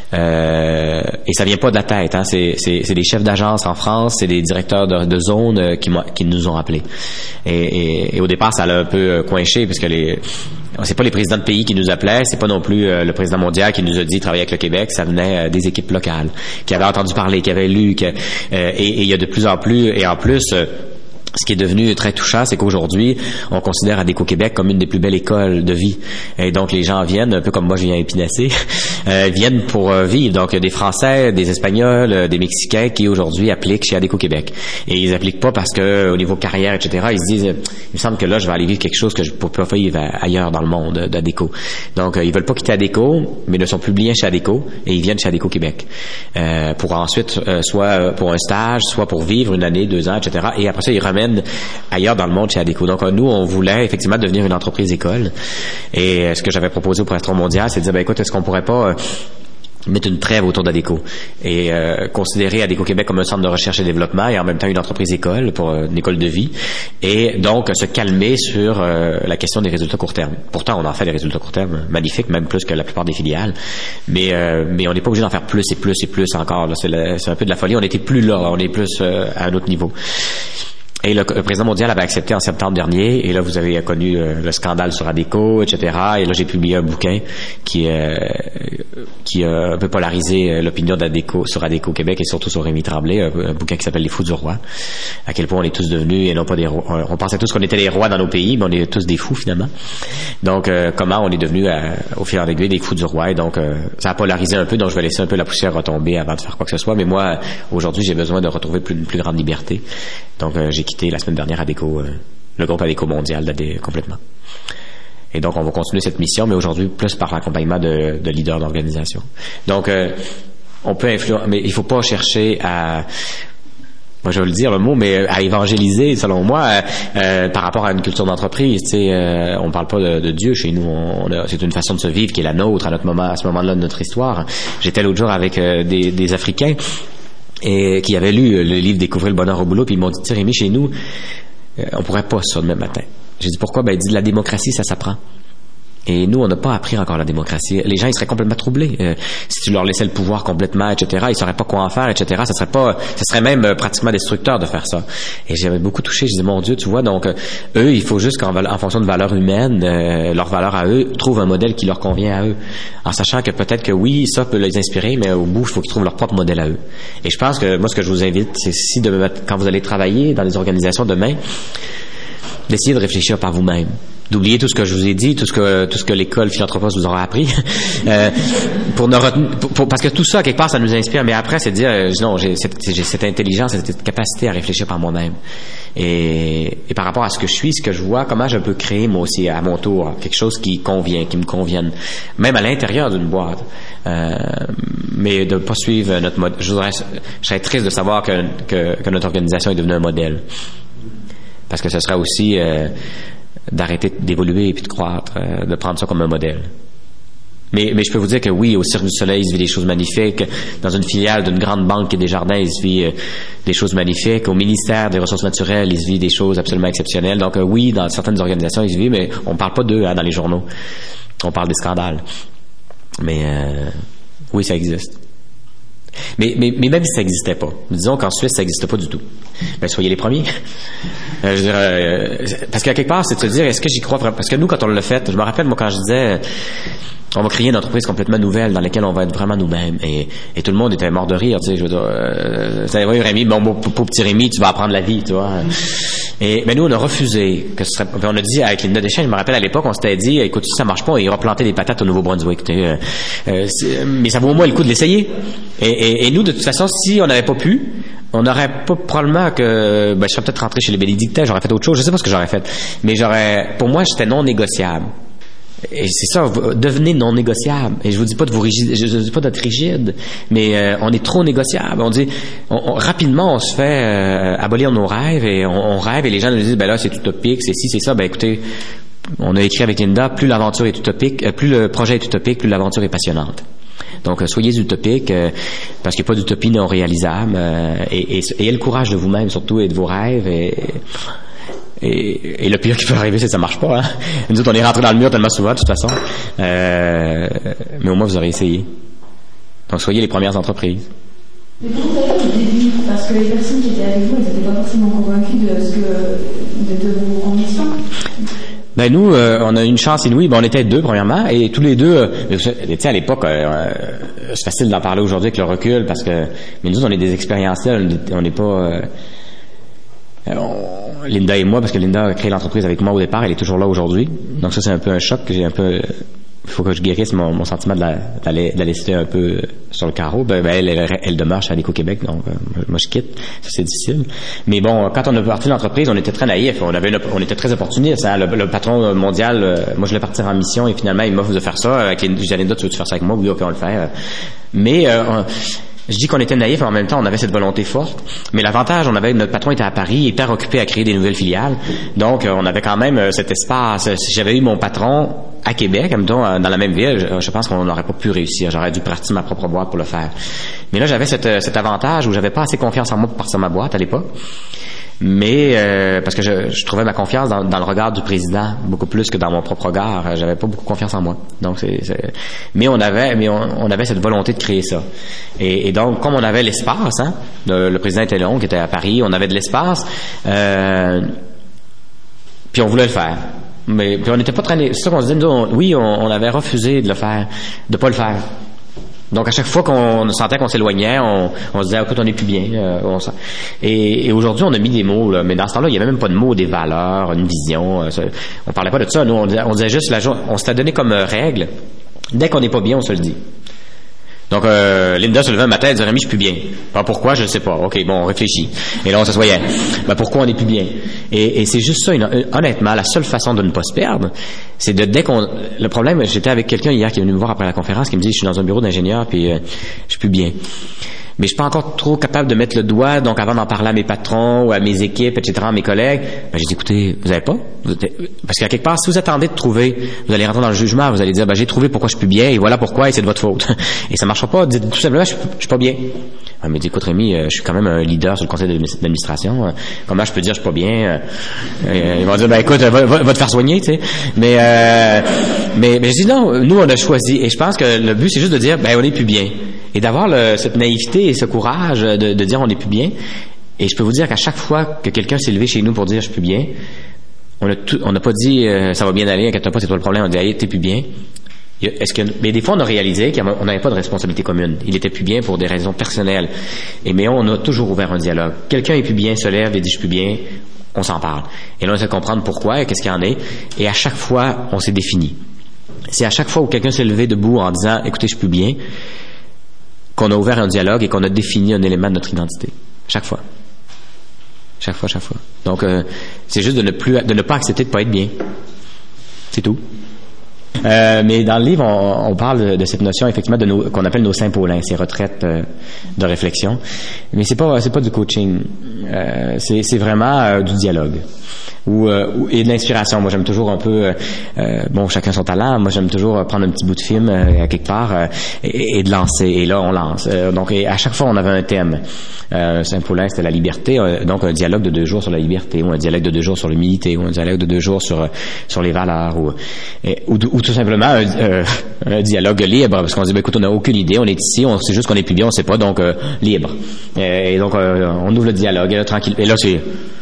euh, et ça vient pas de la tête. Hein, c'est, c'est, c'est des chefs d'agence en France, c'est des directeurs de, de zone euh, qui, qui nous ont appelés. Et, et, et au départ, ça l'a un peu coinché parce que les c'est pas les présidents de pays qui nous appelaient, c'est pas non plus euh, le président mondial qui nous a dit travailler avec le Québec, ça venait euh, des équipes locales qui avaient entendu parler, qui avaient lu, qui, euh, et il y a de plus en plus et en plus euh, ce qui est devenu très touchant, c'est qu'aujourd'hui, on considère Adecco Québec comme une des plus belles écoles de vie. Et donc, les gens viennent, un peu comme moi, je viens à Épinacé, euh, viennent pour euh, vivre. Donc, il y a des Français, des Espagnols, euh, des Mexicains qui, aujourd'hui, appliquent chez Adecco Québec. Et ils appliquent pas parce que, au niveau carrière, et cetera, ils se disent, il me semble que là, je vais aller vivre quelque chose que je ne peux pas vivre ailleurs dans le monde d'Adecco. Donc, euh, ils veulent pas quitter Adecco, mais ne sont plus bien chez Adecco, et ils viennent chez Adecco Québec. Euh, pour ensuite, euh, soit pour un stage, soit pour vivre une année, deux ans, et cetera. Et après ça, ils ramènent ailleurs dans le monde chez Adecco. Donc nous, on voulait effectivement devenir une entreprise école. Et ce que j'avais proposé au patron mondial, c'est de dire, ben écoute, est-ce qu'on pourrait pas euh, mettre une trêve autour d'Adecco et euh, considérer Adecco Québec comme un centre de recherche et développement et en même temps une entreprise école pour euh, une école de vie et donc se calmer sur euh, la question des résultats court terme. Pourtant, on en fait des résultats court terme magnifiques, même plus que la plupart des filiales, mais euh, mais on n'est pas obligé d'en faire plus et plus et plus encore. Là, c'est, la, c'est un peu de la folie. On n'était plus là, on est plus euh, à un autre niveau. Et le, le président mondial avait accepté en septembre dernier, et là vous avez connu euh, le scandale sur ADECO, et cetera. Et là j'ai publié un bouquin qui euh, qui a un peu polarisé l'opinion d'ADECO sur ADECO Québec et surtout sur Rémi Tremblay, un, un bouquin qui s'appelle Les Fous du Roi. À quel point on est tous devenus et non pas des rois. On pensait tous qu'on était les rois dans nos pays, mais on est tous des fous finalement. Donc euh, comment on est devenus euh, au fil en aiguille des fous du roi. Et donc euh, ça a polarisé un peu, donc je vais laisser un peu la poussière retomber avant de faire quoi que ce soit. Mais moi aujourd'hui j'ai besoin de retrouver plus, une plus grande liberté. Donc euh, j'ai quitté la semaine dernière ADECO, euh, le groupe ADECO mondial d'A D complètement. Et donc on va continuer cette mission, mais aujourd'hui plus par l'accompagnement de, de leaders d'organisation. Donc euh, on peut influencer, mais il faut pas chercher à, moi je vais le dire le mot, mais à évangéliser selon moi euh, euh, par rapport à une culture d'entreprise. Tu sais, euh, on parle pas de, de Dieu chez nous. On, on a, c'est une façon de se vivre qui est la nôtre à notre moment, à ce moment-là de notre histoire. J'étais l'autre jour avec euh, des, des Africains et qui avaient lu le livre Découvrir le bonheur au boulot, puis ils m'ont dit, tiens Rémi, chez nous, euh, on pourrait pas ça demain matin. J'ai dit pourquoi? Ben il dit la démocratie ça s'apprend. Et nous, on n'a pas appris encore la démocratie. Les gens, ils seraient complètement troublés. Euh, si tu leur laissais le pouvoir complètement, et cetera, ils sauraient pas quoi en faire, et cetera. Ça serait pas, ça serait même euh, pratiquement destructeur de faire ça. Et j'avais beaucoup touché. Je disais, mon Dieu, tu vois, donc euh, eux, il faut juste qu'en en fonction de valeurs humaines, euh, leur valeur à eux, trouvent un modèle qui leur convient à eux. En sachant que peut-être que oui, ça peut les inspirer, mais au bout, il faut qu'ils trouvent leur propre modèle à eux. Et je pense que moi, ce que je vous invite, c'est si de, quand vous allez travailler dans les organisations demain, d'essayer de réfléchir par vous-même. D'oublier tout ce que je vous ai dit, tout ce que tout ce que l'école Philanthropos vous aura appris, euh, pour ne retenir, pour, pour, parce que tout ça quelque part ça nous inspire, mais après c'est de dire euh, non j'ai cette, j'ai cette intelligence, cette capacité à réfléchir par moi-même, et, et par rapport à ce que je suis, ce que je vois, comment je peux créer moi aussi à mon tour quelque chose qui convient, qui me convienne, même à l'intérieur d'une boîte, euh, mais de pas suivre notre mode. Je voudrais, je serais triste de savoir que, que que notre organisation est devenue un modèle, parce que ce serait aussi euh, d'arrêter d'évoluer et puis de croître, euh, de prendre ça comme un modèle. Mais, mais je peux vous dire que oui, au Cirque du Soleil, il se vit des choses magnifiques. Dans une filiale d'une grande banque qui est Desjardins, il se vit euh, des choses magnifiques. Au ministère des Ressources naturelles, il se vit des choses absolument exceptionnelles. Donc euh, oui, dans certaines organisations, il se vit, mais on parle pas d'eux hein, dans les journaux. On parle des scandales. Mais euh, oui, ça existe. Mais, mais, mais même si ça n'existait pas, disons qu'en Suisse, ça n'existe pas du tout, ben soyez les premiers. euh, je dirais, euh, parce qu'à quelque part, c'est de se dire, est-ce que j'y crois vraiment? Parce que nous, quand on l'a fait, je me rappelle, moi, quand je disais, on va créer une entreprise complètement nouvelle dans laquelle on va être vraiment nous-mêmes, et, et tout le monde était mort de rire, tu sais, je veux dire, euh, ça va, Rémi, bon, bon, pour petit Rémi, tu vas apprendre la vie, tu vois. Et, mais nous, on a refusé, que ce serait, on a dit avec Linda Deschênes, je me rappelle à l'époque, on s'était dit, écoute, si ça marche pas, on ira planter des patates au Nouveau-Brunswick, tu sais, euh, euh, mais ça vaut au moins le coup de l'essayer. Et, et, et nous, de toute façon, si on n'avait pas pu, on n'aurait pas probablement que, ben, je serais peut-être rentré chez les bénédictins, j'aurais fait autre chose, je sais pas ce que j'aurais fait, mais j'aurais, pour moi, j'étais non négociable. Et c'est ça, vous devenez non négociable. Et je vous dis pas de vous rigide, je, je dis pas d'être rigide, mais euh, on est trop négociable. On dit, on, on, rapidement, on se fait euh, abolir nos rêves et on, on rêve et les gens nous disent, ben là, c'est utopique, c'est ci, c'est ça. Ben écoutez, on a écrit avec Linda, plus l'aventure est utopique, euh, plus le projet est utopique, plus l'aventure est passionnante. Donc, euh, soyez utopiques, euh, parce qu'il n'y a pas d'utopie non réalisable, euh, et, et, et ayez le courage de vous-même surtout et de vos rêves. Et, Et, et le pire qui peut arriver, c'est que ça marche pas. Hein? Nous autres, on est rentrés dans le mur tellement souvent, de toute façon. Euh, mais au moins, vous aurez essayé. Donc, soyez les premières entreprises. Mais comment vous avez au début? Parce que les personnes qui étaient avec vous, elles n'étaient pas forcément convaincues de ce que de, de vos ambitions. Ben nous, euh, on a une chance inouïe. Ben on était deux premièrement, et tous les deux. Euh, tu sais, à l'époque, euh, c'est facile d'en parler aujourd'hui avec le recul, parce que mais nous, on est des expérientiels. On n'est pas. Euh, On, Linda et moi, parce que Linda a créé l'entreprise avec moi au départ, elle est toujours là aujourd'hui. Donc ça, c'est un peu un choc que j'ai un peu. Il faut que je guérisse mon, mon sentiment de la, de la, de la laisser un peu sur le carreau. Ben, ben elle, elle, elle demeure chez ADECO Québec, donc euh, moi je quitte. Ça, c'est difficile. Mais bon, quand on a parti l'entreprise, on était très naïfs. On avait, une, on était très opportunistes. Hein. Le, le patron mondial, euh, moi je voulais partir en mission et finalement il m'offre de faire ça. Avec les, j'ai dit, Linda, tu veux-tu faire ça avec moi? Oui, ok, on le fait. Mais euh, on, je dis qu'on était naïfs, mais en même temps, on avait cette volonté forte. Mais l'avantage, on avait, notre patron était à Paris, hyper occupé à créer des nouvelles filiales. Donc, on avait quand même cet espace. Si j'avais eu mon patron à Québec, mettons, dans la même ville, je, je pense qu'on n'aurait pas pu réussir. J'aurais dû partir ma propre boîte pour le faire. Mais là, j'avais cette, cet avantage où j'avais pas assez confiance en moi pour partir ma boîte à l'époque. Mais euh, parce que je, je trouvais ma confiance dans, dans le regard du président beaucoup plus que dans mon propre regard. J'avais pas beaucoup confiance en moi. Donc c'est, c'est... mais on avait, mais on, on avait cette volonté de créer ça. Et, et donc comme on avait l'espace, hein, le, le président était long, qui était à Paris, on avait de l'espace, euh, puis on voulait le faire. Mais puis on n'était pas traîné. C'est ça qu'on se disait. Nous, on, oui, on, on avait refusé de le faire, de pas le faire. Donc à chaque fois qu'on sentait qu'on s'éloignait, on, on se disait écoute, on n'est plus bien. Euh, on et, et aujourd'hui, on a mis des mots, là, mais dans ce temps-là, il n'y avait même pas de mots, des valeurs, une vision. Euh, ça, on parlait pas de ça. Nous, on disait, on disait juste la journée, on s'était donné comme règle. Dès qu'on n'est pas bien, on se le dit. Donc euh, Linda se levait un matin, elle disait Rémi, je suis plus bien. Alors, pourquoi? Je ne sais pas. OK, bon, on réfléchit. Et là, on s'assoyait. Ben, pourquoi on n'est plus bien? Et, et c'est juste ça, une, honnêtement, la seule façon de ne pas se perdre, c'est de dès qu'on... Le problème, j'étais avec quelqu'un hier qui est venu me voir après la conférence, qui me dit, je suis dans un bureau d'ingénieur, puis euh, je suis plus bien. Mais je suis pas encore trop capable de mettre le doigt, donc avant d'en parler à mes patrons ou à mes équipes, et cetera, à mes collègues, ben, j'ai dit, écoutez, vous avez pas? Vous êtes... Parce qu'à quelque part, si vous attendez de trouver, vous allez rentrer dans le jugement, vous allez dire, ben, j'ai trouvé pourquoi je suis plus bien, et voilà pourquoi, et c'est de votre faute. Et ça marchera pas. Dites tout simplement, je, je suis pas bien. Elle me dit, écoute Rémi, je suis quand même un leader sur le conseil d'administration. Comment je peux dire je suis pas bien? Ils vont dire, ben écoute, va, va, va te faire soigner, tu sais. Mais, euh, mais, mais je dis non, nous on a choisi. Et je pense que le but c'est juste de dire, ben on est plus bien. Et d'avoir le, cette naïveté et ce courage de, de dire on est plus bien. Et je peux vous dire qu'à chaque fois que quelqu'un s'est levé chez nous pour dire je suis plus bien, on a tout, on n'a pas dit euh, ça va bien aller, inquiète-toi pas, c'est toi le problème. On a dit, hey, t'es plus bien. Est-ce que, mais des fois, on a réalisé qu'on n'avait pas de responsabilité commune. Il était plus bien pour des raisons personnelles. Et mais on a toujours ouvert un dialogue. Quelqu'un est plus bien, se lève et dit je suis plus bien, on s'en parle. Et là, on essaie de comprendre pourquoi et qu'est-ce qu'il y en est. Et à chaque fois, on s'est défini. C'est à chaque fois où quelqu'un s'est levé debout en disant écoutez, je suis plus bien, qu'on a ouvert un dialogue et qu'on a défini un élément de notre identité. Chaque fois. Chaque fois, chaque fois. Donc, euh, c'est juste de ne plus, de ne pas accepter de pas être bien. C'est tout. Euh, mais dans le livre, on, on parle de cette notion effectivement de nos, qu'on appelle nos saints paulins, ces retraites euh, de réflexion. Mais c'est pas c'est pas du coaching, euh, c'est c'est vraiment euh, du dialogue ou, euh, ou et de l'inspiration. Moi, j'aime toujours un peu euh, bon, chacun son talent. Moi, j'aime toujours prendre un petit bout de film euh, à quelque part euh, et, et de lancer. Et là, on lance. Euh, donc, et à chaque fois, on avait un thème. Euh, Saint-Paulin, c'était la liberté. Euh, donc, un dialogue de deux jours sur la liberté, ou un dialogue de deux jours sur l'humilité, ou un dialogue de deux jours sur sur les valeurs, ou et, ou, ou tout simplement un, euh, un dialogue libre, parce qu'on se dit, ben, écoute, on n'a aucune idée, on est ici, on sait juste qu'on est plus bien, on sait pas, donc euh, libre. Et, et donc, euh, on ouvre le dialogue, et là, tranquille. Et là, c'est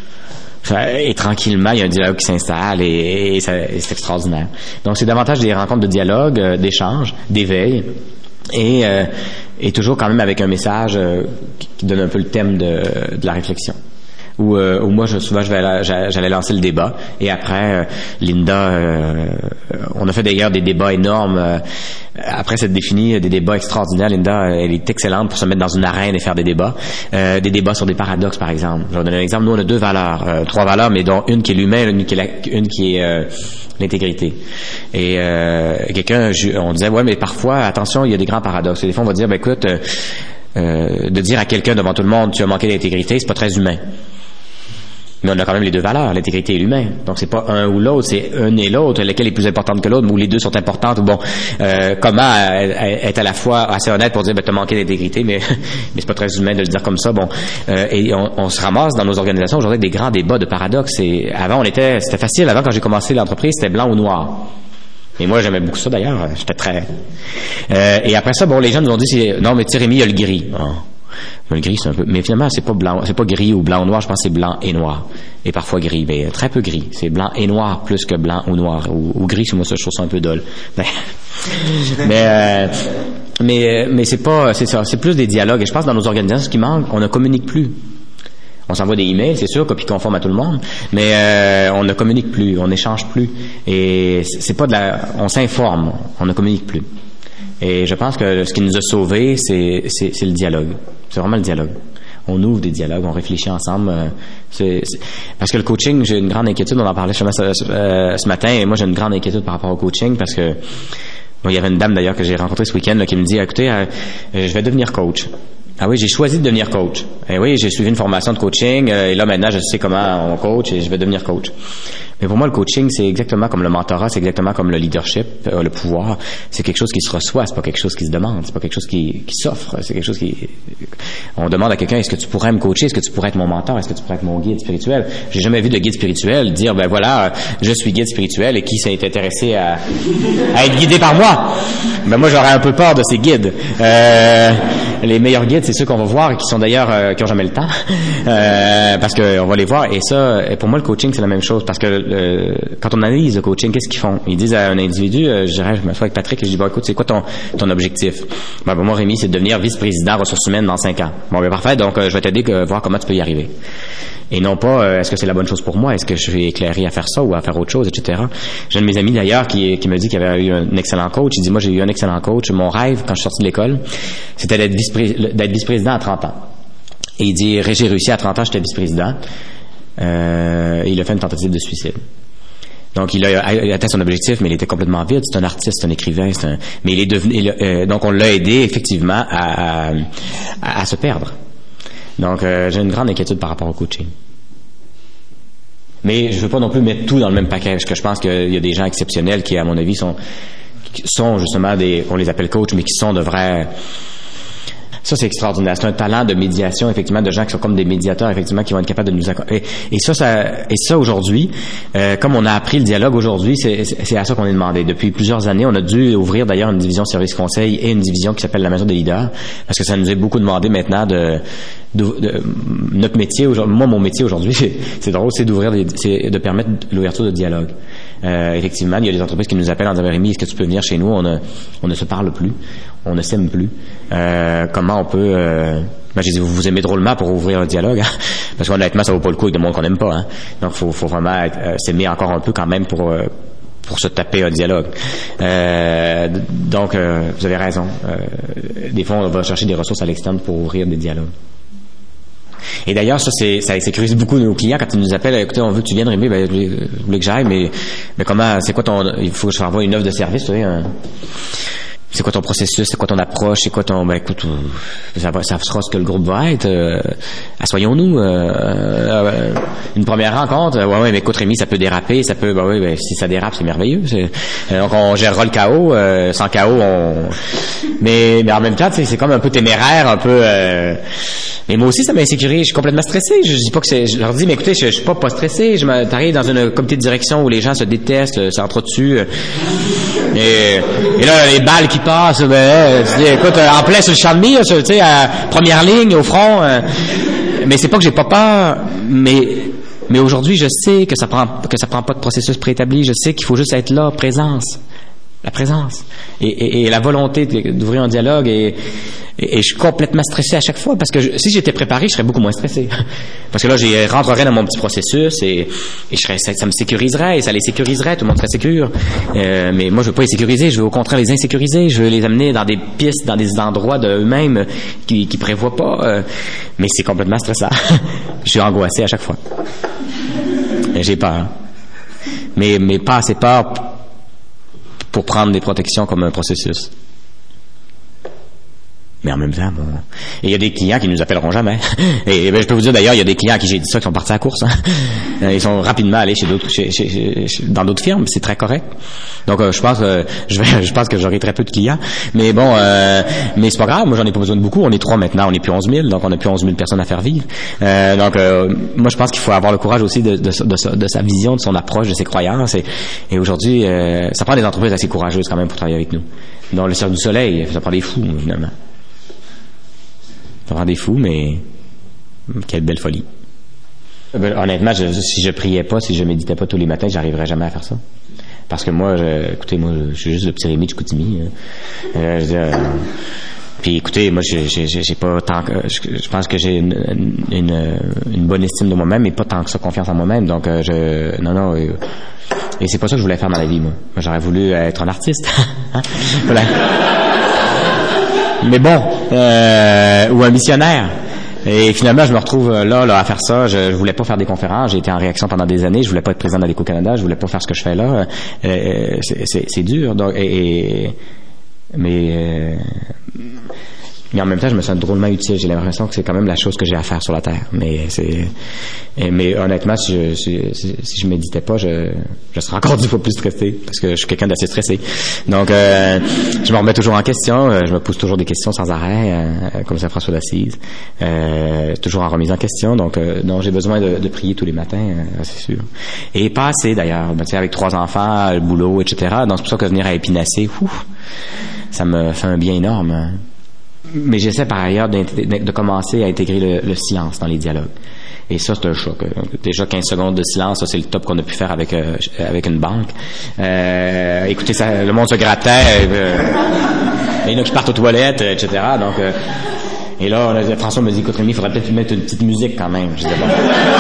et tranquillement, il y a un dialogue qui s'installe et, et, ça, et c'est extraordinaire. Donc, c'est davantage des rencontres de dialogue, euh, d'échange, d'éveil, et, euh, et toujours quand même avec un message euh, qui donne un peu le thème de, de la réflexion. Où, euh, où moi, je, souvent, je vais, j'allais lancer le débat. Et après, euh, Linda, euh, on a fait d'ailleurs des débats énormes. Euh, après cette définie, des débats extraordinaires. Linda, elle est excellente pour se mettre dans une arène et faire des débats. Euh, des débats sur des paradoxes, par exemple. Je vais vous donner un exemple. Nous, on a deux valeurs, euh, trois valeurs, mais dont une qui est l'humain, une qui est, la, une qui est euh, l'intégrité. Et euh, quelqu'un, on disait, ouais, mais parfois, attention, il y a des grands paradoxes. Et des fois, on va dire, ben écoute, euh, euh, de dire à quelqu'un devant tout le monde, tu as manqué d'intégrité, c'est pas très humain. Mais on a quand même les deux valeurs, l'intégrité et l'humain. Donc c'est pas un ou l'autre, c'est un et l'autre, laquelle est plus importante que l'autre, ou les deux sont importantes. Bon, euh, comment être à la fois assez honnête pour dire ben t'as manqué d'intégrité, mais mais c'est pas très humain de le dire comme ça. Bon, euh, et on, on se ramasse dans nos organisations aujourd'hui avec des grands débats de paradoxes. Et avant on était, c'était facile. Avant quand j'ai commencé l'entreprise, c'était blanc ou noir. Et moi j'aimais beaucoup ça d'ailleurs. J'étais très. Euh, et après ça, bon, les gens nous ont dit c'est, non mais tu sais Rémi, il y a le gris. Oh. Le gris, c'est un peu, mais finalement, c'est pas blanc, c'est pas gris ou blanc ou noir, je pense que c'est blanc et noir. Et parfois gris, mais très peu gris. C'est blanc et noir plus que blanc ou noir. Ou, ou gris, moi, ça, je trouve ça un peu dole. mais, euh, mais, mais c'est pas, c'est ça, c'est plus des dialogues. Et je pense que dans nos organisations, ce qui manque, on ne communique plus. On s'envoie des emails, c'est sûr, copie conforme à tout le monde, mais euh, on ne communique plus, on n'échange plus. Et c'est pas de la, on s'informe, on ne communique plus. Et je pense que ce qui nous a sauvés, c'est, c'est, c'est le dialogue. C'est vraiment le dialogue. On ouvre des dialogues, on réfléchit ensemble. C'est, c'est... Parce que le coaching, j'ai une grande inquiétude. On en parlait justement ce, ce, ce matin. Et moi, j'ai une grande inquiétude par rapport au coaching parce que bon, il y avait une dame d'ailleurs que j'ai rencontrée ce week-end là, qui me dit, écoutez, euh, je vais devenir coach. Ah oui, j'ai choisi de devenir coach. Et oui, j'ai suivi une formation de coaching euh, et là maintenant je sais comment on coach et je vais devenir coach. Mais pour moi, le coaching, c'est exactement comme le mentorat, c'est exactement comme le leadership, euh, le pouvoir. C'est quelque chose qui se reçoit, c'est pas quelque chose qui se demande, c'est pas quelque chose qui, qui s'offre, c'est quelque chose qui... On demande à quelqu'un, est-ce que tu pourrais me coacher, est-ce que tu pourrais être mon mentor, est-ce que tu pourrais être mon guide spirituel? J'ai jamais vu de guide spirituel dire, ben voilà, je suis guide spirituel et qui s'est intéressé à, à être guidé par moi? Ben moi, j'aurais un peu peur de ces guides. Euh, les meilleurs guides, c'est ceux qu'on va voir et qui sont d'ailleurs, euh, qui ont jamais le temps, euh, parce que on va les voir. Et ça, et pour moi, le coaching, c'est la même chose, parce que Euh, quand on analyse le coaching, qu'est-ce qu'ils font? Ils disent à un individu, euh, je dirais, je me fais avec Patrick et je dis, bon, écoute, c'est quoi ton, ton objectif? Ben, pour moi, Rémi, c'est de devenir vice-président ressources humaines dans cinq ans. Bon, ben, parfait, donc, euh, je vais t'aider à voir comment tu peux y arriver. Et non pas, euh, est-ce que c'est la bonne chose pour moi? Est-ce que je suis éclairé à faire ça ou à faire autre chose, et cetera. J'ai un de mes amis, d'ailleurs, qui, qui me dit qu'il avait eu un excellent coach. Il dit, moi, j'ai eu un excellent coach. Mon rêve, quand je suis sorti de l'école, c'était d'être vice-pré- d'être vice-président à trente ans. Et il dit, j'ai réussi à trente ans, j'étais vice-président. Euh, et il a fait une tentative de suicide. Donc il a atteint son objectif, mais il était complètement vide. C'est un artiste, c'est un écrivain, c'est un... mais il est devenu. Il a, euh, donc on l'a aidé effectivement à, à, à, à se perdre. Donc euh, j'ai une grande inquiétude par rapport au coaching. Mais je veux pas non plus mettre tout dans le même paquet, parce que je pense qu'il y a des gens exceptionnels qui, à mon avis, sont qui sont justement des, on les appelle coachs, mais qui sont de vrais. Ça, c'est extraordinaire. C'est un talent de médiation, effectivement, de gens qui sont comme des médiateurs, effectivement, qui vont être capables de nous accompagner. Et, et ça, ça, et ça aujourd'hui, euh, comme on a appris le dialogue aujourd'hui, c'est, c'est à ça qu'on est demandé. Depuis plusieurs années, on a dû ouvrir d'ailleurs une division service conseil et une division qui s'appelle la Maison des leaders, parce que ça nous est beaucoup demandé maintenant de, de, de notre métier. Moi, mon métier aujourd'hui, c'est, c'est drôle, c'est d'ouvrir, des, c'est de permettre l'ouverture de dialogue. Euh, effectivement, il y a des entreprises qui nous appellent en disant, Rémi, est-ce que tu peux venir chez nous? On ne, on ne se parle plus. On ne s'aime plus. Euh, comment on peut... Euh... Ben, j'ai dit, vous vous aimez drôlement pour ouvrir le dialogue, hein? Parce qu'honnêtement, ça vaut pas le coup avec des monde qu'on n'aime pas. Hein? Donc, faut, faut vraiment être, euh, s'aimer encore un peu quand même pour... Euh, pour se taper un dialogue. Euh, donc, euh, vous avez raison. Euh, des fois, on va chercher des ressources à l'externe pour ouvrir des dialogues. Et d'ailleurs, ça, c'est, ça sécurise beaucoup nos clients quand ils nous appellent. Écoutez, on veut que tu viennes, Rémi, ben, je voulais que j'aille, mais, mais comment, c'est quoi ton, il faut que je t'envoie une offre de service, tu sais, un, c'est quoi ton processus, c'est quoi ton approche, c'est quoi ton, ben écoute, ça, va, ça sera ce que le groupe va être. Euh, Assoyons-nous. Euh, euh, une première rencontre, ouais, ouais, mais écoute, Rémi, ça peut déraper, ça peut, ben oui, ben, si ça dérape, c'est merveilleux. C'est, euh, donc on gérera le chaos. Euh, sans chaos, on. Mais, mais en même temps, c'est comme un peu téméraire, un peu. Euh, mais moi aussi, ça m'a insécurisé. Je suis complètement stressé. Je, je dis pas que c'est. Je leur dis, mais écoutez, je, je suis pas pas stressé. Je m'arrive dans une comité de direction où les gens se détestent, s'entretuent. Et, et là, les balles qui passent, ben, tu dis, écoute, en plein sur le champ de mire, tu sais, à première ligne, au front. Euh, mais c'est pas que j'ai pas peur, mais mais aujourd'hui, je sais que ça prend que ça prend pas de processus préétabli. Je sais qu'il faut juste être là, présence, la présence et, et, et la volonté d'ouvrir un dialogue. Et, et, et je suis complètement stressé à chaque fois parce que je, si j'étais préparé, je serais beaucoup moins stressé. Parce que là, je rentrerais dans mon petit processus et, et je serais, ça, ça me sécuriserait et ça les sécuriserait, tout le monde serait sécure. Euh, mais moi, je veux pas les sécuriser, je veux au contraire les insécuriser. Je veux les amener dans des pistes, dans des endroits d'eux-mêmes qui, qui prévoient pas. Euh, mais c'est complètement stressant. Je suis angoissé à chaque fois. Et j'ai peur. Mais, mais pas assez peur pour prendre des protections comme un processus. Mais en même temps, bon. Et il y a des clients qui nous appelleront jamais. Et, et ben, je peux vous dire d'ailleurs, il y a des clients à qui j'ai dit ça qui sont partis à la course. Hein. Ils sont rapidement allés chez d'autres, chez, chez, chez, dans d'autres firmes. C'est très correct. Donc, euh, je pense, euh, je vais, je pense que j'aurai très peu de clients. Mais bon, euh, mais c'est pas grave. Moi, j'en ai pas besoin de beaucoup. On est trois maintenant. On est plus onze mille. Donc, on a plus onze mille personnes à faire vivre. Euh, donc, euh, moi, je pense qu'il faut avoir le courage aussi de, de, de, de, de sa vision, de son approche, de ses croyances. Et, et aujourd'hui, euh, ça prend des entreprises assez courageuses quand même pour travailler avec nous. Dans le Cercle du Soleil, ça prend des fous, finalement. Ça prend des fous, mais quelle belle folie. Honnêtement, je, si je priais pas, si je méditais pas tous les matins, j'arriverais jamais à faire ça. Parce que moi, je, écoutez, moi, je suis juste le petit Rémi de Chicoutimi. Euh, je, euh, puis écoutez, moi, j'ai, j'ai, j'ai pas tant que, je, je pense que j'ai une, une, une bonne estime de moi-même, mais pas tant que ça confiance en moi-même. Donc, euh, je, non, non. Euh, et c'est pas ça que je voulais faire dans la vie, moi. Moi, j'aurais voulu être un artiste. Voilà. Mais bon, euh, ou un missionnaire. Et finalement, je me retrouve là, là, à faire ça. Je, je voulais pas faire des conférences. J'ai été en réaction pendant des années. Je voulais pas être président d'Adéco-Canada. Je voulais pas faire ce que je fais là. Euh, c'est, c'est, c'est dur. Donc, et, et, mais euh, Mais en même temps, je me sens drôlement utile. J'ai l'impression que c'est quand même la chose que j'ai à faire sur la Terre. Mais c'est, mais honnêtement, si je, si, si je méditais pas, je, je serais encore dix fois plus stressé parce que je suis quelqu'un d'assez stressé. Donc, euh, je me remets toujours en question. Je me pose toujours des questions sans arrêt, euh, comme Saint François d'Assise. Euh, toujours en remise en question. Donc, euh, donc j'ai besoin de, de prier tous les matins, euh, c'est sûr. Et pas assez d'ailleurs. Ben, tu sais, avec trois enfants, le boulot, et cetera. Donc, c'est pour ça que venir à Épinacé, ouf, ça me fait un bien énorme. Mais j'essaie par ailleurs de commencer à intégrer le, le silence dans les dialogues. Et ça, c'est un choc. Déjà quinze secondes de silence, ça c'est le top qu'on a pu faire avec euh, avec une banque. Euh, écoutez, ça, le monde se grattait. Euh, il y en a qui partent aux toilettes, et cetera. Donc, euh, et là, on a, François me dit, écoute Rémi, il faudrait peut-être mettre une petite musique quand même. Je disais, bon.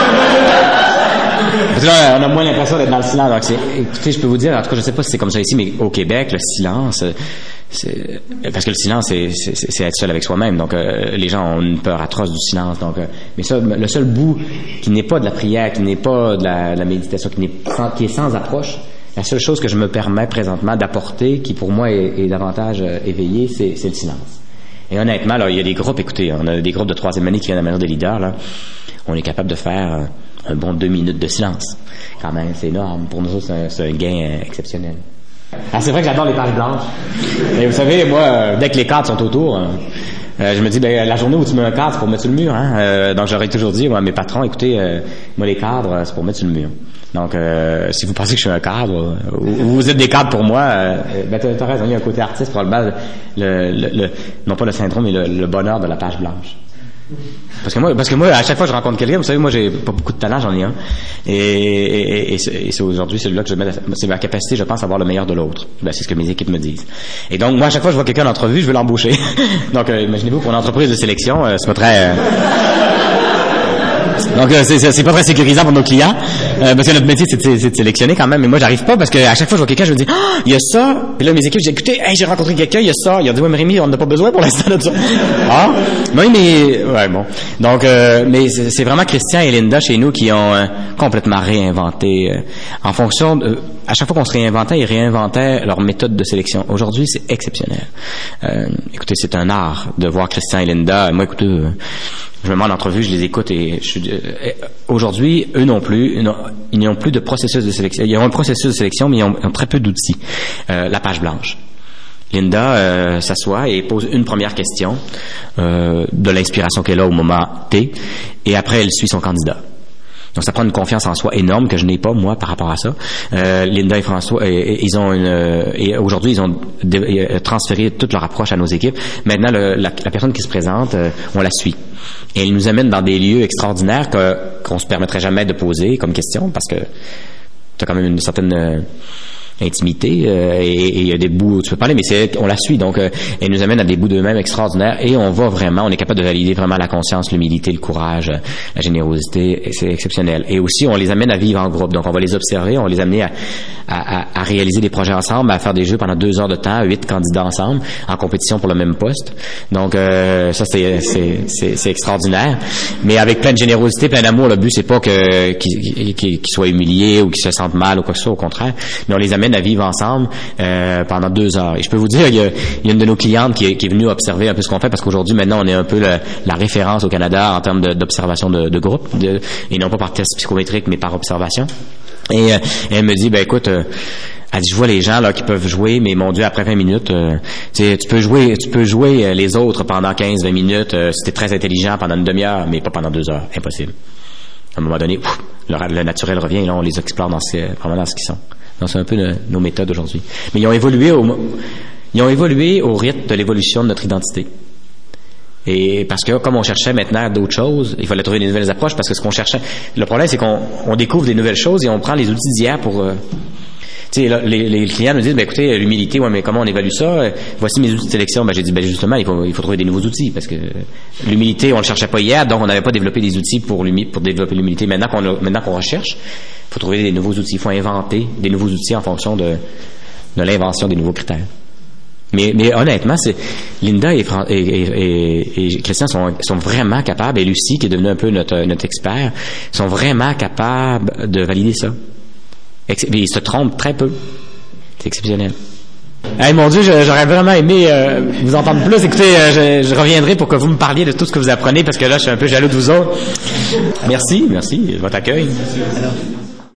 Parce que là, on a moins l'impression d'être dans le silence. Donc, c'est, écoutez, je peux vous dire, en tout cas, je sais pas si c'est comme ça ici, mais au Québec, le silence, c'est, parce que le silence, c'est, c'est, c'est être seul avec soi-même. Donc, euh, les gens ont une peur atroce du silence. Donc, euh, mais ça, le seul bout qui n'est pas de la prière, qui n'est pas de la, de la méditation, qui n'est sans, qui est sans approche, la seule chose que je me permets présentement d'apporter, qui pour moi est, est davantage euh, éveillée, c'est, c'est le silence. Et honnêtement, là, il y a des groupes, écoutez, on a des groupes de troisième année qui viennent à la maison des leaders, là. On est capable de faire euh, un bon deux minutes de silence. Quand même, c'est énorme. Pour nous autres, c'est un, c'est un gain euh, exceptionnel. Ah, c'est vrai que j'adore les pages blanches. Et vous savez, moi, euh, dès que les cadres sont autour, euh, euh, je me dis, ben, la journée où tu mets un cadre, c'est pour mettre sur le mur, hein. Euh, donc, j'aurais toujours dit, moi, mes patrons, écoutez, euh, moi, les cadres, c'est pour mettre sur le mur. Donc, euh, si vous pensez que je suis un cadre, euh, ou, ou vous êtes des cadres pour moi, euh, ben, t'as, t'as raison, il y a un côté artiste, probablement, le, le, le, non pas le syndrome, mais le, le bonheur de la page blanche. Parce que moi, parce que moi, à chaque fois que je rencontre quelqu'un, vous savez, moi, j'ai pas beaucoup de talent, j'en ai un. Et, et, et, et, c'est, et c'est aujourd'hui, c'est là que je mets, c'est ma capacité, je pense, à avoir le meilleur de l'autre. Ben, c'est ce que mes équipes me disent. Et donc, moi, à chaque fois que je vois quelqu'un en entrevue, je veux l'embaucher. Donc, euh, imaginez-vous, pour une entreprise de sélection, euh, c'est pas très, euh... donc, euh, c'est, c'est pas très sécurisant pour nos clients, euh, parce que notre métier, c'est de, c'est de sélectionner quand même. Mais moi, j'arrive pas parce que à chaque fois que je vois quelqu'un, je me dis, ah, il y a ça. Puis là, mes équipes, j'ai écouté, hey, j'ai rencontré quelqu'un, il y a ça. Ils ont dit, ouais, mais Rémi, on n'a pas besoin pour l'instant de ça. Ah, oui, mais, ouais, bon. Donc, euh, mais c'est, c'est vraiment Christian et Linda chez nous qui ont euh, complètement réinventé, euh, en fonction de, à chaque fois qu'on se réinventait, ils réinventaient leur méthode de sélection. Aujourd'hui, c'est exceptionnel. Euh, écoutez, c'est un art de voir Christian et Linda. Moi, écoutez, euh, je me mets en entrevue, je les écoute et je suis, euh, aujourd'hui, eux non plus, non, ils n'ont plus de processus de sélection. Ils ont un processus de sélection, mais ils ont, ils ont très peu d'outils. Euh, la page blanche. Linda euh, s'assoit et pose une première question euh, de l'inspiration qu'elle a au moment T, et après elle suit son candidat. Donc ça prend une confiance en soi énorme que je n'ai pas moi par rapport à ça. Euh, Linda et François, et, et, ils ont une, et aujourd'hui ils ont dé, transféré toute leur approche à nos équipes. Maintenant le, la, la personne qui se présente, euh, on la suit. Et elle nous amène dans des lieux extraordinaires que, qu'on se permettrait jamais de poser comme question parce que tu as quand même une certaine euh, intimité euh, et il y a des bouts où tu peux parler, mais c'est, on la suit, donc euh, elle nous amène à des bouts d'eux-mêmes extraordinaires et on va vraiment, on est capable de valider vraiment la conscience, l'humilité, le courage, la générosité, et c'est exceptionnel. Et aussi, on les amène à vivre en groupe, donc on va les observer, on va les amener à, à, à, à réaliser des projets ensemble, à faire des jeux pendant deux heures de temps, huit candidats ensemble, en compétition pour le même poste. Donc euh, ça, c'est, c'est, c'est, c'est extraordinaire, mais avec plein de générosité, plein d'amour. Le but, c'est pas que qu'ils, qu'ils, qu'ils soient humiliés ou qu'ils se sentent mal ou quoi que ce soit, au contraire, mais on les amène à vivre ensemble euh, pendant deux heures. Et je peux vous dire, il y a, il y a une de nos clientes qui est, qui est venue observer un peu ce qu'on fait, parce qu'aujourd'hui, maintenant, on est un peu le, la référence au Canada en termes de, d'observation de, de groupe, de, et non pas par test psychométrique, mais par observation. Et euh, elle me dit, ben écoute, euh, elle dit, je vois les gens là qui peuvent jouer, mais mon Dieu, après vingt minutes, euh, tu peux jouer, tu peux jouer les autres pendant quinze vingt minutes, euh, si t'es très intelligent pendant une demi-heure, mais pas pendant deux heures. Impossible. À un moment donné, ouf, le, le naturel revient, et là, on les explore dans ce, vraiment dans ce qu'ils sont. Donc, c'est un peu le, nos méthodes aujourd'hui. Mais ils ont évolué au, ils ont évolué au rythme de l'évolution de notre identité. Et parce que, comme on cherchait maintenant d'autres choses, il fallait trouver des nouvelles approches, parce que ce qu'on cherchait, le problème, c'est qu'on on découvre des nouvelles choses et on prend les outils d'hier pour, euh, tu sais, les, les clients nous disent, ben écoutez, l'humilité, ouais, mais comment on évalue ça? Voici mes outils de sélection. Ben j'ai dit, ben justement, il faut, il faut trouver des nouveaux outils, parce que l'humilité, on le cherchait pas hier, donc on n'avait pas développé des outils pour pour développer l'humilité. Maintenant qu'on a, maintenant qu'on recherche, il faut trouver des nouveaux outils, il faut inventer des nouveaux outils en fonction de de l'invention des nouveaux critères. Mais, mais honnêtement, c'est Linda et, Fran- et, et, et, et Christian sont, sont vraiment capables, et Lucie, qui est devenue un peu notre, notre expert, sont vraiment capables de valider ça. Ex- ils se trompent très peu. C'est exceptionnel. Hey, mon Dieu, je- j'aurais vraiment aimé euh, vous entendre plus. Écoutez, euh, je, je reviendrai pour que vous me parliez de tout ce que vous apprenez, parce que là, je suis un peu jaloux de vous autres. Merci, merci de votre accueil. Alors,